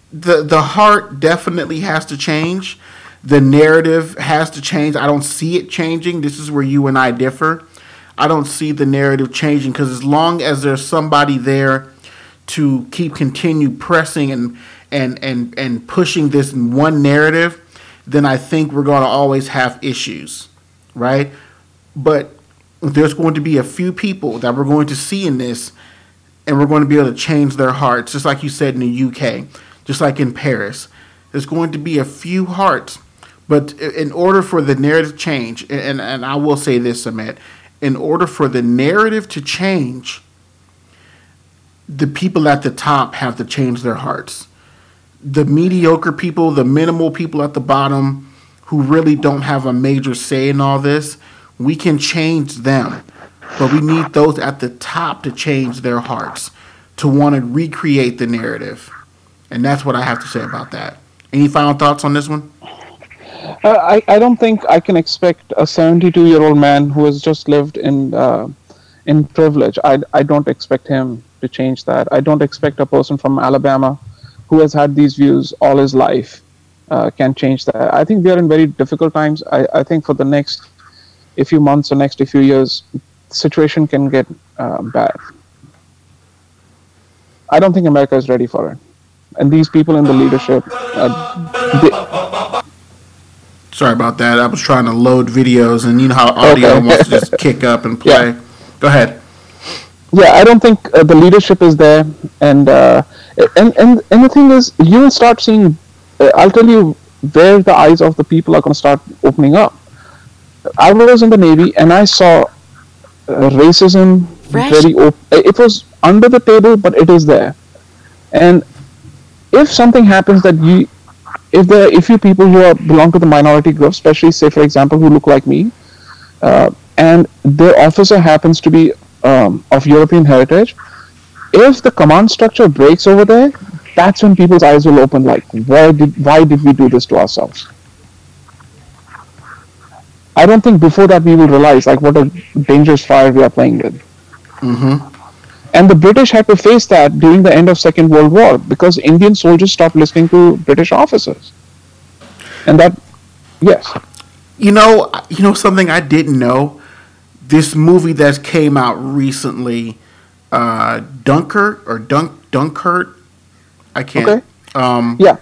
the heart definitely has to change. The narrative has to change. I don't see it changing. This is where you and I differ. I don't see the narrative changing because as long as there's somebody there to continue pressing and pushing this one narrative, then I think we're going to always have issues, right? But there's going to be a few people that we're going to see in this, and we're going to be able to change their hearts, just like you said in the UK, just like in Paris. There's going to be a few hearts, but in order for the narrative to change, and I will say this, Ahmet, in order for the narrative to change, the people at the top have to change their hearts. The mediocre people, the minimal people at the bottom who really don't have a major say in all this, we can change them. But we need those at the top to change their hearts, to want to recreate the narrative. And that's what I have to say about that. Any final thoughts on this one? I don't think I can expect a 72-year-old man who has just lived in privilege. I don't expect him to change that. I don't expect a person from Alabama who has had these views all his life can change that. I think we are in very difficult times. I think for the next a few months or next a few years, the situation can get bad. I don't think America is ready for it. And these people in the leadership, Sorry about that. I was trying to load videos, and you know how audio Okay. wants to just kick up and play. Yeah. Go ahead. yeah, I don't think the leadership is there, and the thing is, you will start seeing. I'll tell you where the eyes of the people are going to start opening up. I was in the Navy, and I saw racism Fresh. very open. It was under the table, but it is there. And if something happens that if you people who belong to the minority group, especially say for example who look like me, and their officer happens to be of European heritage, if the command structure breaks over there, that's when people's eyes will open. Like, why did we do this to ourselves? I don't think before that we will realize like what a dangerous fire we are playing with. And the British had to face that during the end of Second World War because Indian soldiers stopped listening to British officers. And that, yes. You know something I didn't know. This movie that came out recently, Dunkirk. I can't. Okay. Um, Yeah.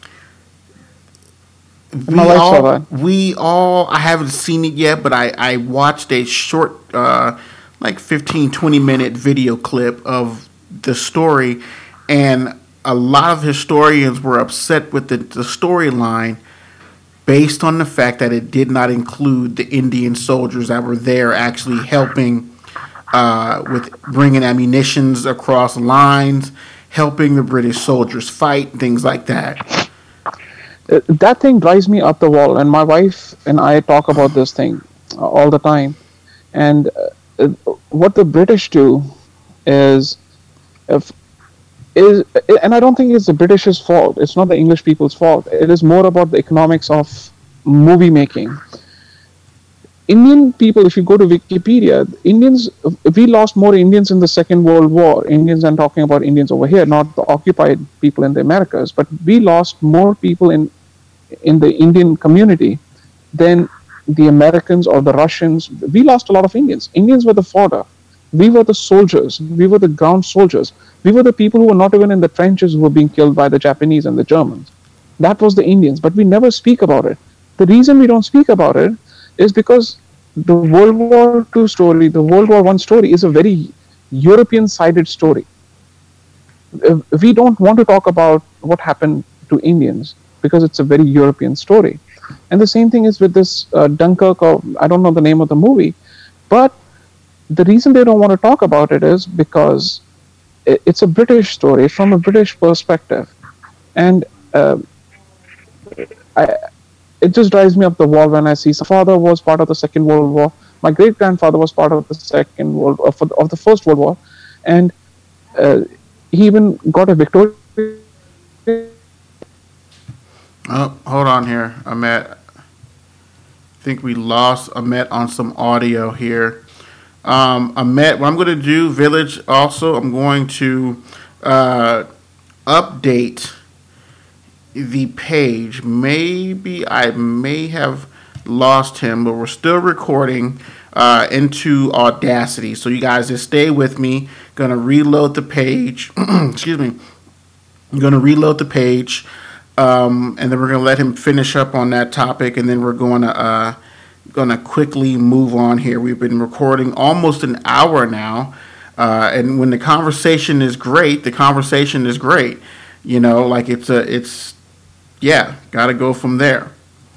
we My wife saw all, that. we all. I haven't seen it yet, but I watched a short, like 15, 20-minute video clip of the story, and a lot of historians were upset with the storyline based on the fact that it did not include the Indian soldiers that were there actually helping with bringing ammunitions across lines, helping the British soldiers fight, things like that. That thing drives me up the wall, and my wife and I talk about this thing all the time. And what the British do is, if is, and I don't think it's the British's fault. It's not the English people's fault. It is more about the economics of movie making. Indian people, if you go to Wikipedia, we lost more Indians in the Second World War. Indians, I'm talking about Indians over here, not the occupied people in the Americas, but we lost more people in the Indian community than the Americans or the Russians. We lost a lot of Indians. Indians were the fodder. We were the soldiers. We were the ground soldiers. We were the people who were not even in the trenches who were being killed by the Japanese and the Germans. That was the Indians, but we never speak about it. The reason we don't speak about it is because the World War II story, the World War I story is a very European-sided story. We don't want to talk about what happened to Indians because it's a very European story. And the same thing is with this Dunkirk, or I don't know the name of the movie, but the reason they don't want to talk about it is because it's a British story from a British perspective. And it just drives me up the wall when I see my father was part of the Second World War. My great grandfather was part of the of the First World War, and he even got a Victoria. Oh, hold on here, Ahmet. I think we lost Ahmet on some audio here. Ahmet, what I'm going to do, Village, also, I'm going to update the page. Maybe I may have lost him, but we're still recording into Audacity. So you guys just stay with me. Gonna reload the page. Excuse me. I'm gonna reload the page, and then we're gonna let him finish up on that topic, and then we're gonna quickly move on here. We've been recording almost an hour now, and when the conversation is great, the conversation is great. You know, like it's yeah, got to go from there.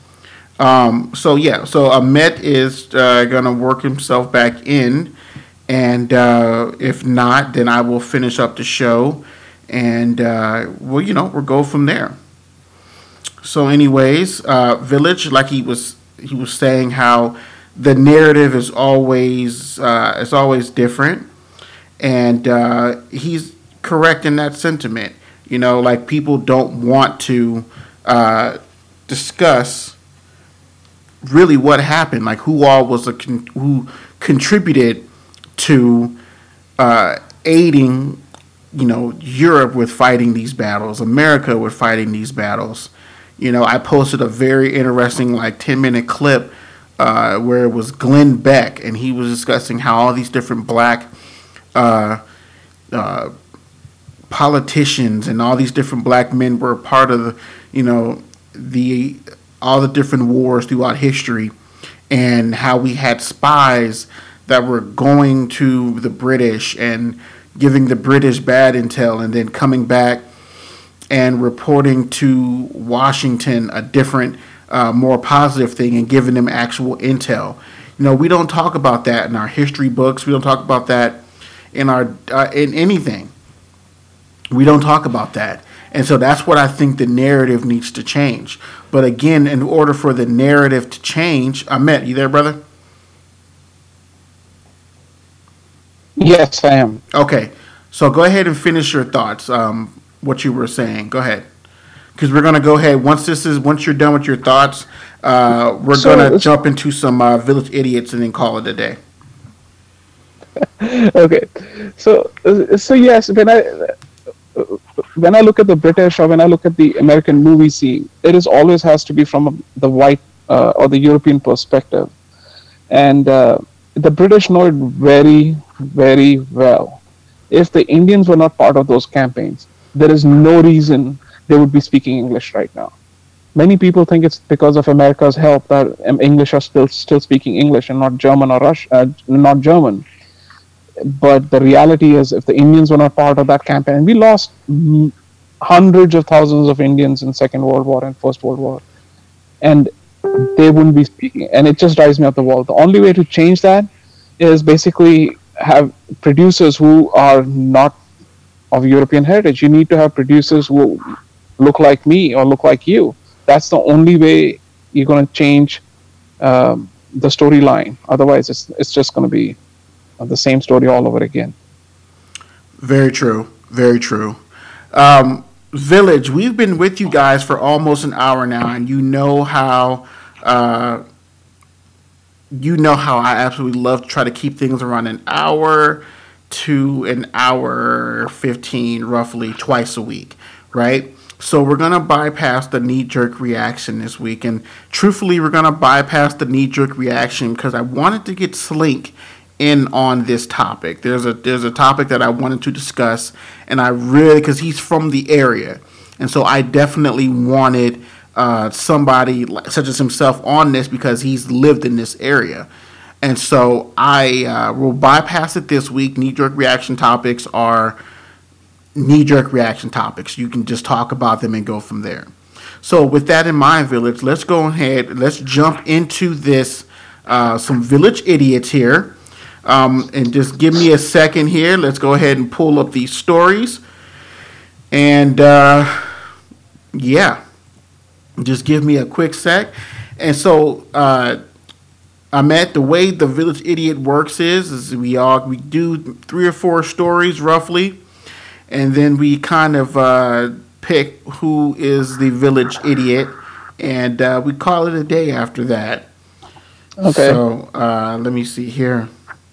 So Ahmet is gonna work himself back in, and if not, then I will finish up the show, and we'll go from there. So, anyways, Village, like he was saying how the narrative is always different, and he's correct in that sentiment. You know, like people don't want to discuss really what happened, like who all who contributed to aiding, Europe with fighting these battles, America with fighting these battles. I posted a very interesting, like 10-minute clip where it was Glenn Beck, and he was discussing how all these different black uh, uh, politicians and all these different black men were a part of the all the different wars throughout history, and how we had spies that were going to the British and giving the British bad intel, and then coming back and reporting to Washington a different, more positive thing, and giving them actual intel. We don't talk about that in our history books. We don't talk about that in our in anything. We don't talk about that. And so that's what I think the narrative needs to change. But again, in order for the narrative to change, Ahmet, you there, brother? Yes, I am. Okay. So go ahead and finish your thoughts, what you were saying. Go ahead. Because we're going to go ahead. Once you're done with your thoughts, we're going to jump into some Village Idiots and then call it a day. Okay. So yes, when I look at the British, or when I look at the American movie scene, it is always has to be from the white or the European perspective, and the British know it very, very well. If the Indians were not part of those campaigns, there is no reason they would be speaking English right now. Many people think it's because of America's help that English are still speaking English and not German or not German. But the reality is, if the Indians were not part of that campaign, we lost hundreds of thousands of Indians in Second World War and First World War, and they wouldn't be speaking. And it just drives me up the wall. The only way to change that is basically have producers who are not of European heritage. You need to have producers who look like me or look like you. That's the only way you're going to change the storyline. Otherwise, it's just going to be the same story all over again. Very true. Very true. Village, we've been with you guys for almost an hour now, and I absolutely love to try to keep things around an hour to an hour 15, roughly twice a week, right? So we're going to bypass the knee-jerk reaction this week, and truthfully, we're going to bypass the knee-jerk reaction because I wanted to get Slink in on this topic. There's a topic that I wanted to discuss, and because he's from the area, and so I definitely wanted somebody such as himself on this because he's lived in this area. And so I will bypass it this week. Knee-jerk reaction topics are knee-jerk reaction topics. You can just talk about them and go from there. So with that in mind, Village, let's go ahead. Let's jump into this, some Village Idiots here. And just give me a second here. Let's go ahead and pull up these stories. And just give me a quick sec. And so Ahmet, the way the Village Idiot works is we do 3 or 4 stories roughly, and then we kind of pick who is the Village Idiot, and we call it a day after that. Okay. So let me see here.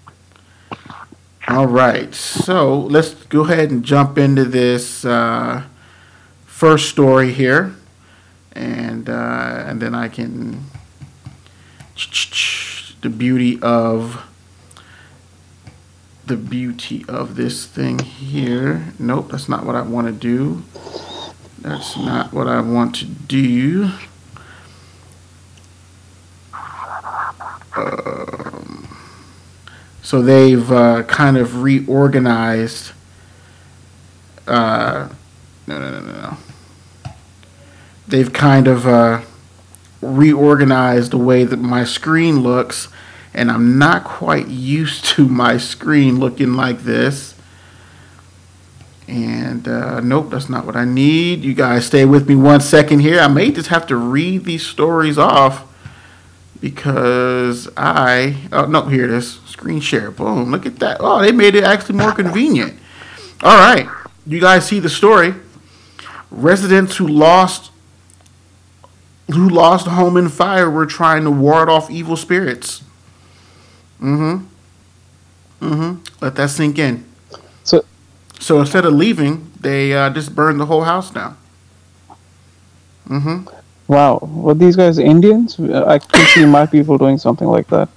All right, so let's go ahead and jump into this first story here. and then I can the beauty of this thing here. Nope, that's not what I want to do. That's not what I want to do. So they've kind of reorganized. No. They've kind of reorganized the way that my screen looks, and I'm not quite used to my screen looking like this. And nope, that's not what I need. You guys stay with me 1 second here. I may just have to read these stories off because oh no, here it is. Screen share. Boom, look at that. Oh, they made it actually more convenient. All right, you guys see the story. Residents who lost home in fire were trying to ward off evil spirits. Let that sink in. So instead of leaving, they just burned the whole house down. Wow, were these guys Indians? I can see my people doing something like that.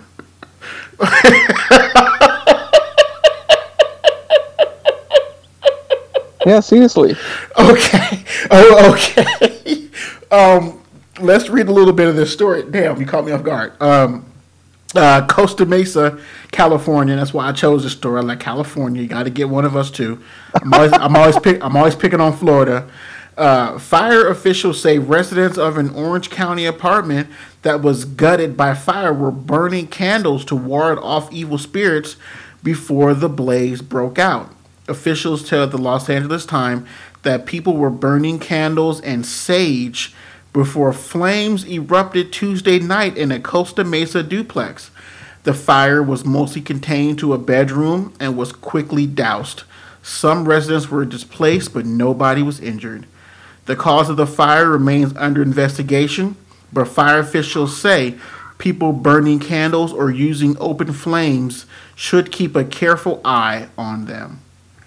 Yeah, seriously. Okay. Oh, okay. Let's read a little bit of this story. Damn, you caught me off guard. Costa Mesa, California. That's why I chose this story. I like California. You got to get one of us too. I'm always picking on Florida. Fire officials say residents of an Orange County apartment that was gutted by fire were burning candles to ward off evil spirits before the blaze broke out. Officials tell the Los Angeles Times that people were burning candles and sage before flames erupted Tuesday night in a Costa Mesa duplex. The fire was mostly contained to a bedroom and was quickly doused. Some residents were displaced, but nobody was injured. The cause of the fire remains under investigation, but fire officials say people burning candles or using open flames should keep a careful eye on them.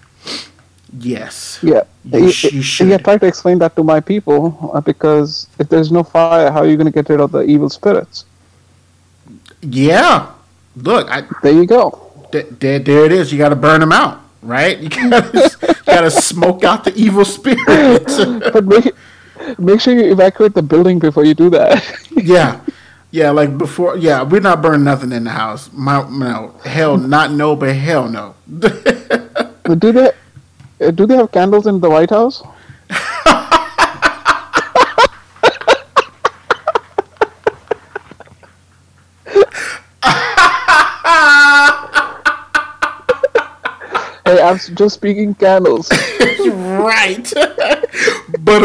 Yes. Yeah. You should. Yeah, try to explain that to my people because if there's no fire, how are you going to get rid of the evil spirits? Yeah. Look. There you go. There it is. You got to burn them out, right? You got to smoke out the evil spirits. But make sure you evacuate the building before you do that. Yeah. Yeah, like before. Yeah, we're not burning nothing in the house. No. Hell, not no, but hell no. But do they have candles in the White House? Hey, I'm just speaking candles. Right. But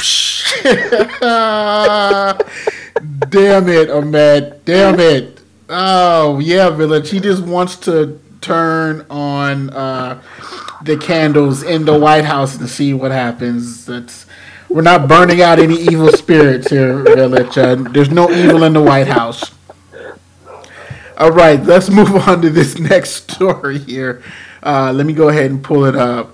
damn it, Ahmed. Damn it. Oh, yeah, Village. He just wants to turn on the candles in the White House and see what happens. We're not burning out any evil spirits here, Village. There's no evil in the White House. All right, let's move on to this next story here. Let me go ahead and pull it up.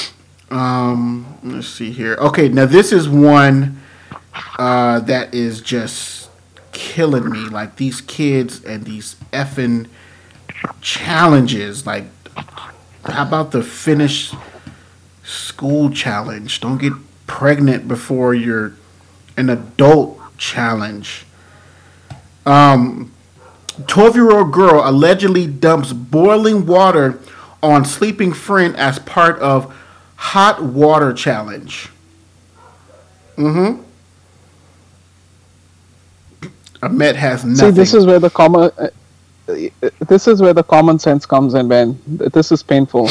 Let's see here. Okay, now this is one that is just killing me. Like these kids and these effing challenges. Like, how about the finish school challenge? Don't get pregnant before you're an adult challenge. 12-year-old girl allegedly dumps boiling water on sleeping friend as part of hot water challenge. Ahmed has nothing. See, this is where the common sense comes in, man. This is painful.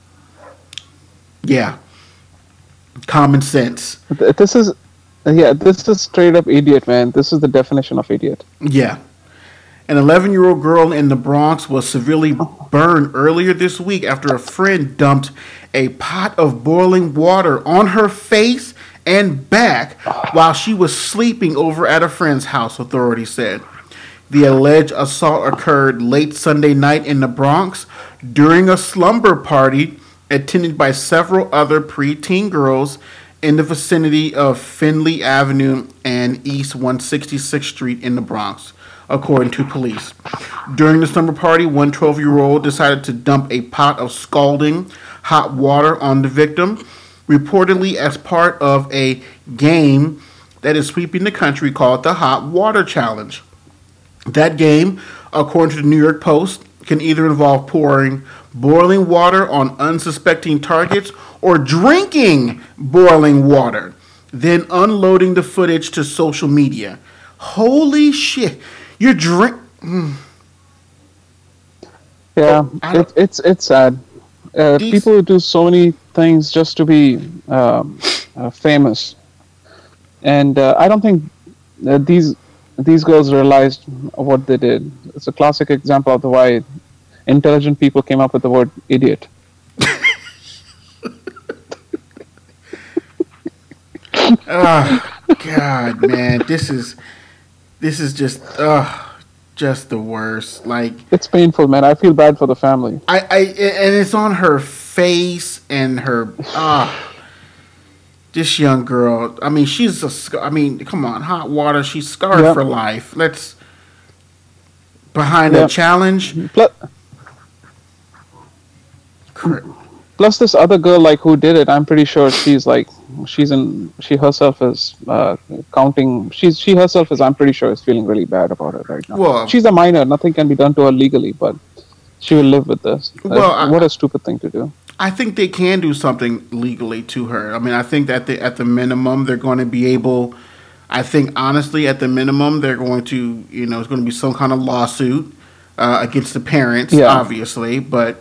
Yeah. Common sense. This is straight up idiot, man. This is the definition of idiot. Yeah. An 11-year-old girl in the Bronx was severely burned earlier this week after a friend dumped a pot of boiling water on her face and back while she was sleeping over at a friend's house, authorities said. The alleged assault occurred late Sunday night in the Bronx during a slumber party attended by several other preteen girls in the vicinity of Findlay Avenue and East 166th Street in the Bronx, according to police. During the slumber party, one 12-year-old decided to dump a pot of scalding hot water on the victim, reportedly as part of a game that is sweeping the country called the Hot Water Challenge. That game, according to the New York Post, can either involve pouring boiling water on unsuspecting targets or drinking boiling water, then unloading the footage to social media. Holy shit. You're drink. Yeah, it's sad. People do so many things just to be famous, and I don't think these girls realized what they did. It's a classic example of the why intelligent people came up with the word idiot. Oh God, man, this is just the worst. Like, it's painful, man. I feel bad for the family. And it's on her face and her this young girl. I mean, come on, hot water. She's scarred for life. Let's behind a challenge. Plus, this other girl, like, who did it, I'm pretty sure she herself is counting. She herself is, I'm pretty sure, is feeling really bad about it right now. Well, she's a minor. Nothing can be done to her legally, but she will live with this. Well, what a stupid thing to do. I think they can do something legally to her. I mean, I think that at the minimum, they're going to be able. I think, honestly, at the minimum, they're going to, it's going to be some kind of lawsuit against the parents, obviously, but.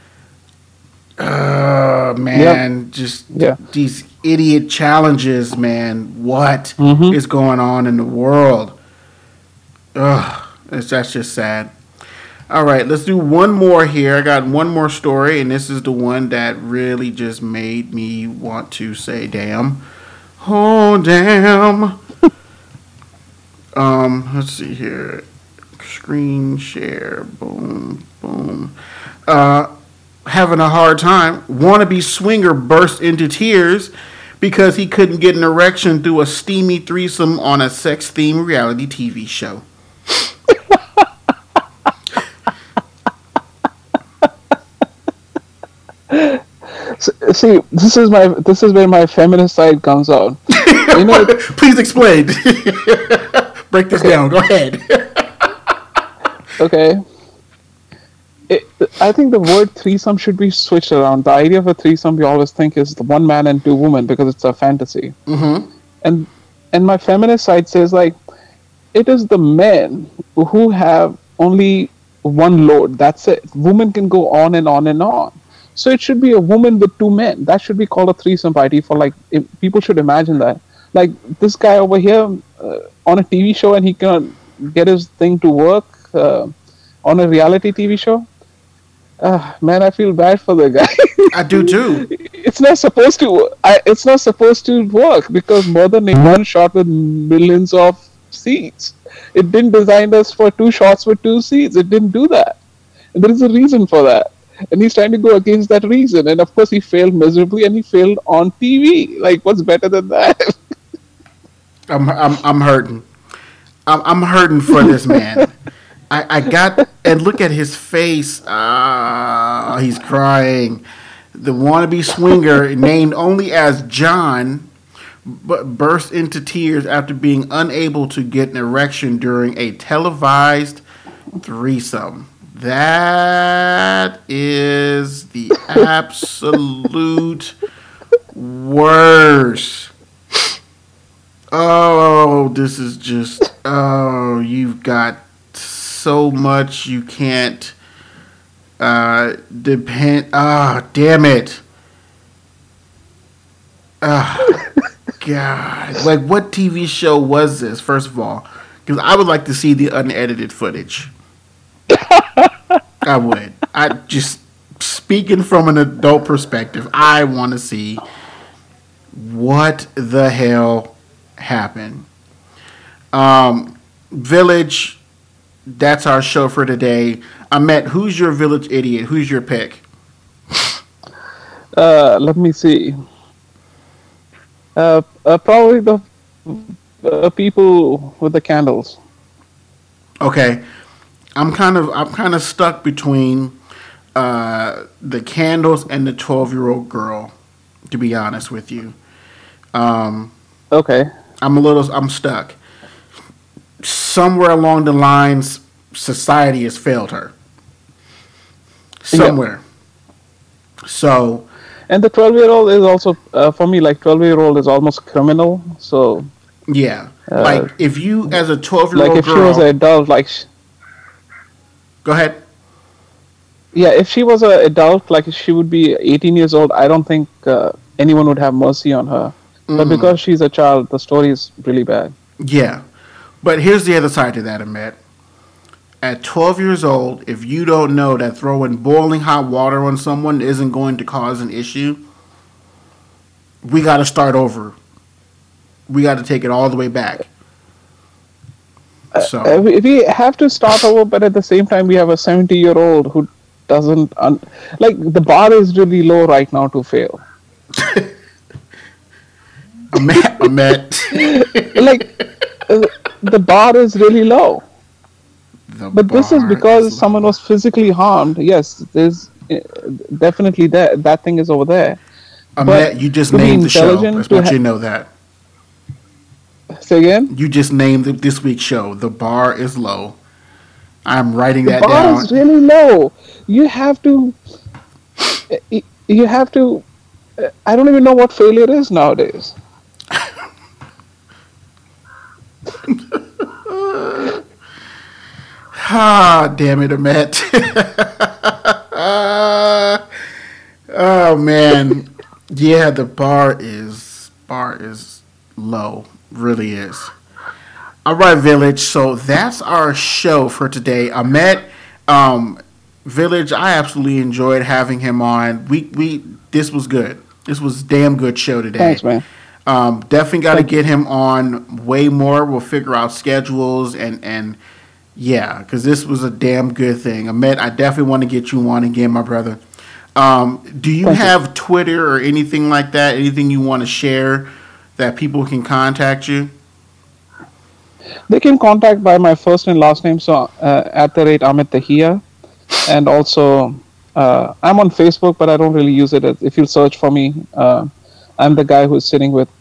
Man, these idiot challenges, man. What is going on in the world? That's just sad. All right, let's do one more here. I got one more story, and this is the one that really just made me want to say, damn. Oh, damn. Let's see here. Screen share. Boom, boom. Having a hard time. Wannabe swinger burst into tears because he couldn't get an erection through a steamy threesome on a sex-themed reality TV show. See, this is where my feminist side comes out. Please explain. Break this down. Go ahead. Okay. I think the word threesome should be switched around. The idea of a threesome we always think is the one man and two women because it's a fantasy. Mm-hmm. And my feminist side says, like, it is the men who have only one load. That's it. Women can go on and on and on. So it should be a woman with two men. That should be called a threesome by default. People should imagine that. Like, this guy over here on a TV show, and he can get his thing to work on a reality TV show. Man, I feel bad for the guy. I do too. It's not supposed to. It's not supposed to work because more than one shot with millions of seats. It didn't design us for two shots with two seats. It didn't do that. And there is a reason for that. And he's trying to go against that reason. And of course, he failed miserably, and he failed on TV. Like, what's better than that? I'm hurting. I'm hurting for this man. I got, and look at his face. He's crying. The wannabe swinger, named only as John, but burst into tears after being unable to get an erection during a televised threesome. That is the absolute worst. Oh, this is just, you've got so much you can't depend. Damn it. God. Like, what TV show was this, first of all? Because I would like to see the unedited footage. I would. I just, speaking from an adult perspective, I want to see what the hell happened. Village, that's our show for today. Ahmet, who's your village idiot? Who's your pick? Let me see. Probably the people with the candles. Okay, I'm kind of stuck between the candles and the 12-year-old girl. To be honest with you, um, Okay. I'm stuck. Somewhere along the lines, society has failed her. Yeah. Somewhere. So And the 12-year-old is also, for me, like 12-year-old is almost criminal. So, yeah, uh, like if you as a like 12-year-old if she was an girl, adult, go ahead. yeah, if she was an adult, like she would be 18 years old, I don't think anyone would have mercy on her. But Mm-mm. because she's a child, the story is really bad. Yeah, but here's the other side to that, Ahmed. At 12 years old, if you don't know that throwing boiling hot water on someone isn't going to cause an issue, we got to start over. We got to take it all the way back. So, We have to start over, but at the same time, we have a 70-year-old who doesn't, like, the bar is really low right now to fail. Ahmed, Like, uh, the bar is really low. the But this is bar is because someone low. was physically harmed. Yes, there's definitely that thing is over there. But Ahmed, you just to be named the show. I intelligent, just want you to know that. say again, You just named this week's show. The bar is low. I'm writing the that bar down. is really low. You have to, you have to. I don't even know what failure is nowadays. Ah, damn it, Ahmed. Oh man, yeah, the bar is low, really is. All right, Village. So that's our show for today. Ahmed, um, Village. I absolutely enjoyed having him on. We this was good. This was a damn good show today. Thanks, man. Definitely got to Thank you. get him on way more. We'll figure out schedules and yeah, because this was a damn good thing. Ahmed, I definitely want to get you on again, my brother. Do you Thank you. have Twitter or anything like that? Anything you want to share that people can contact you? They can contact by my first and last name, so at the rate Amit Tahia, and also I'm on Facebook, but I don't really use it. If you search for me, I'm the guy who's sitting with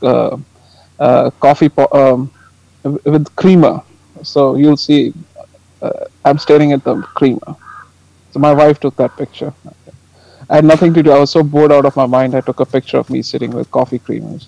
with creamer. So you'll see I'm staring at the creamer. So my wife took that picture. I had nothing to do. I was so bored out of my mind. I took a picture of me sitting with coffee creamers.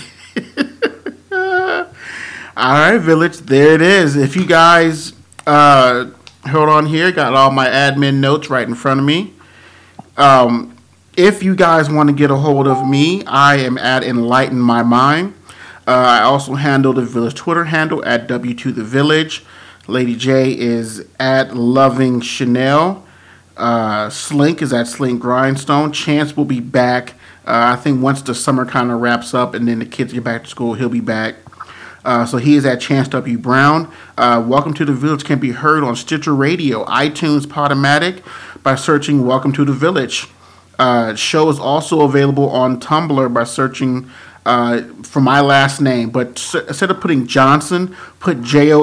All right, Village. There it is. If you guys hold on here, got all my admin notes right in front of me. Um, if you guys want to get a hold of me, I am at Enlighten My Mind. I also handle the Village Twitter handle at W2The Village. Lady J is at Loving Chanel. Slink is at Slink Grindstone. Chance will be back. I think once the summer kind of wraps up and then the kids get back to school, he'll be back. So he is at Chance W. Brown. Welcome to the Village can be heard on Stitcher Radio, iTunes, Podomatic by searching Welcome to the Village. Show is also available on Tumblr by searching for my last name. But instead of putting Johnson, put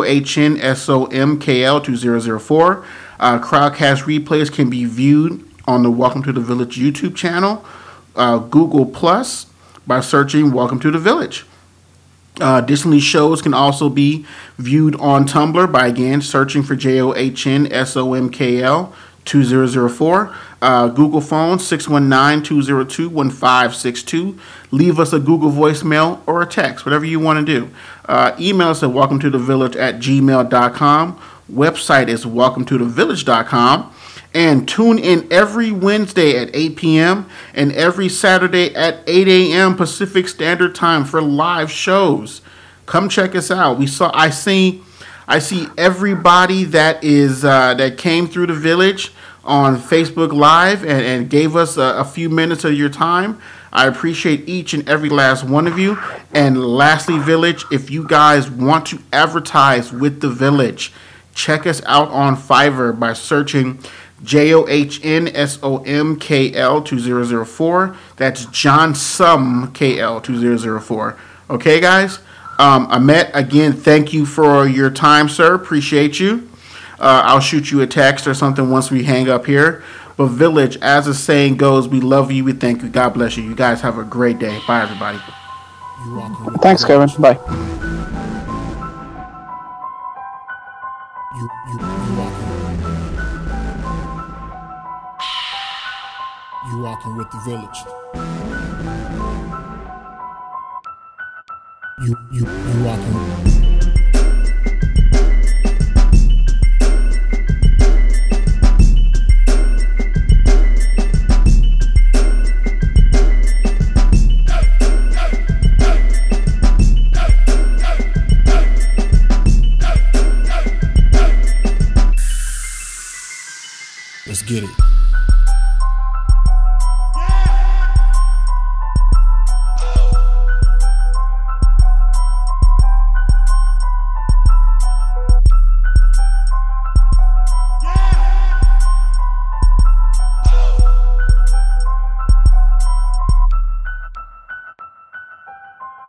JOHNSOMKL 2004. Crowdcast replays can be viewed on the Welcome to the Village YouTube channel. Google Plus by searching Welcome to the Village. Additionally, shows can also be viewed on Tumblr by again searching for JOHNSOMKL 2004. Google phone 619-202-1562. Leave us a Google voicemail or a text, whatever you want to do. Email us at welcome to the village at gmail.com. Website is welcometothevillage.com. And tune in every Wednesday at 8 p.m. and every Saturday at 8 a.m. Pacific Standard Time for live shows. Come check us out. I see everybody that is that came through the Village on Facebook Live and gave us a few minutes of your time. I appreciate each and every last one of you. And lastly, Village, if you guys want to advertise with the Village, check us out on Fiverr by searching JOHNSOMKL 2004. That's John Sum KL 2004. Okay, guys. Ahmet, again, thank you for your time, sir. Appreciate you. I'll shoot you a text or something once we hang up here. But Village, as the saying goes, we love you. We thank you. God bless you. You guys have a great day. Bye, everybody. Thanks, Kevin. Bye. You rocking with the Village. You rocking. Let's get it.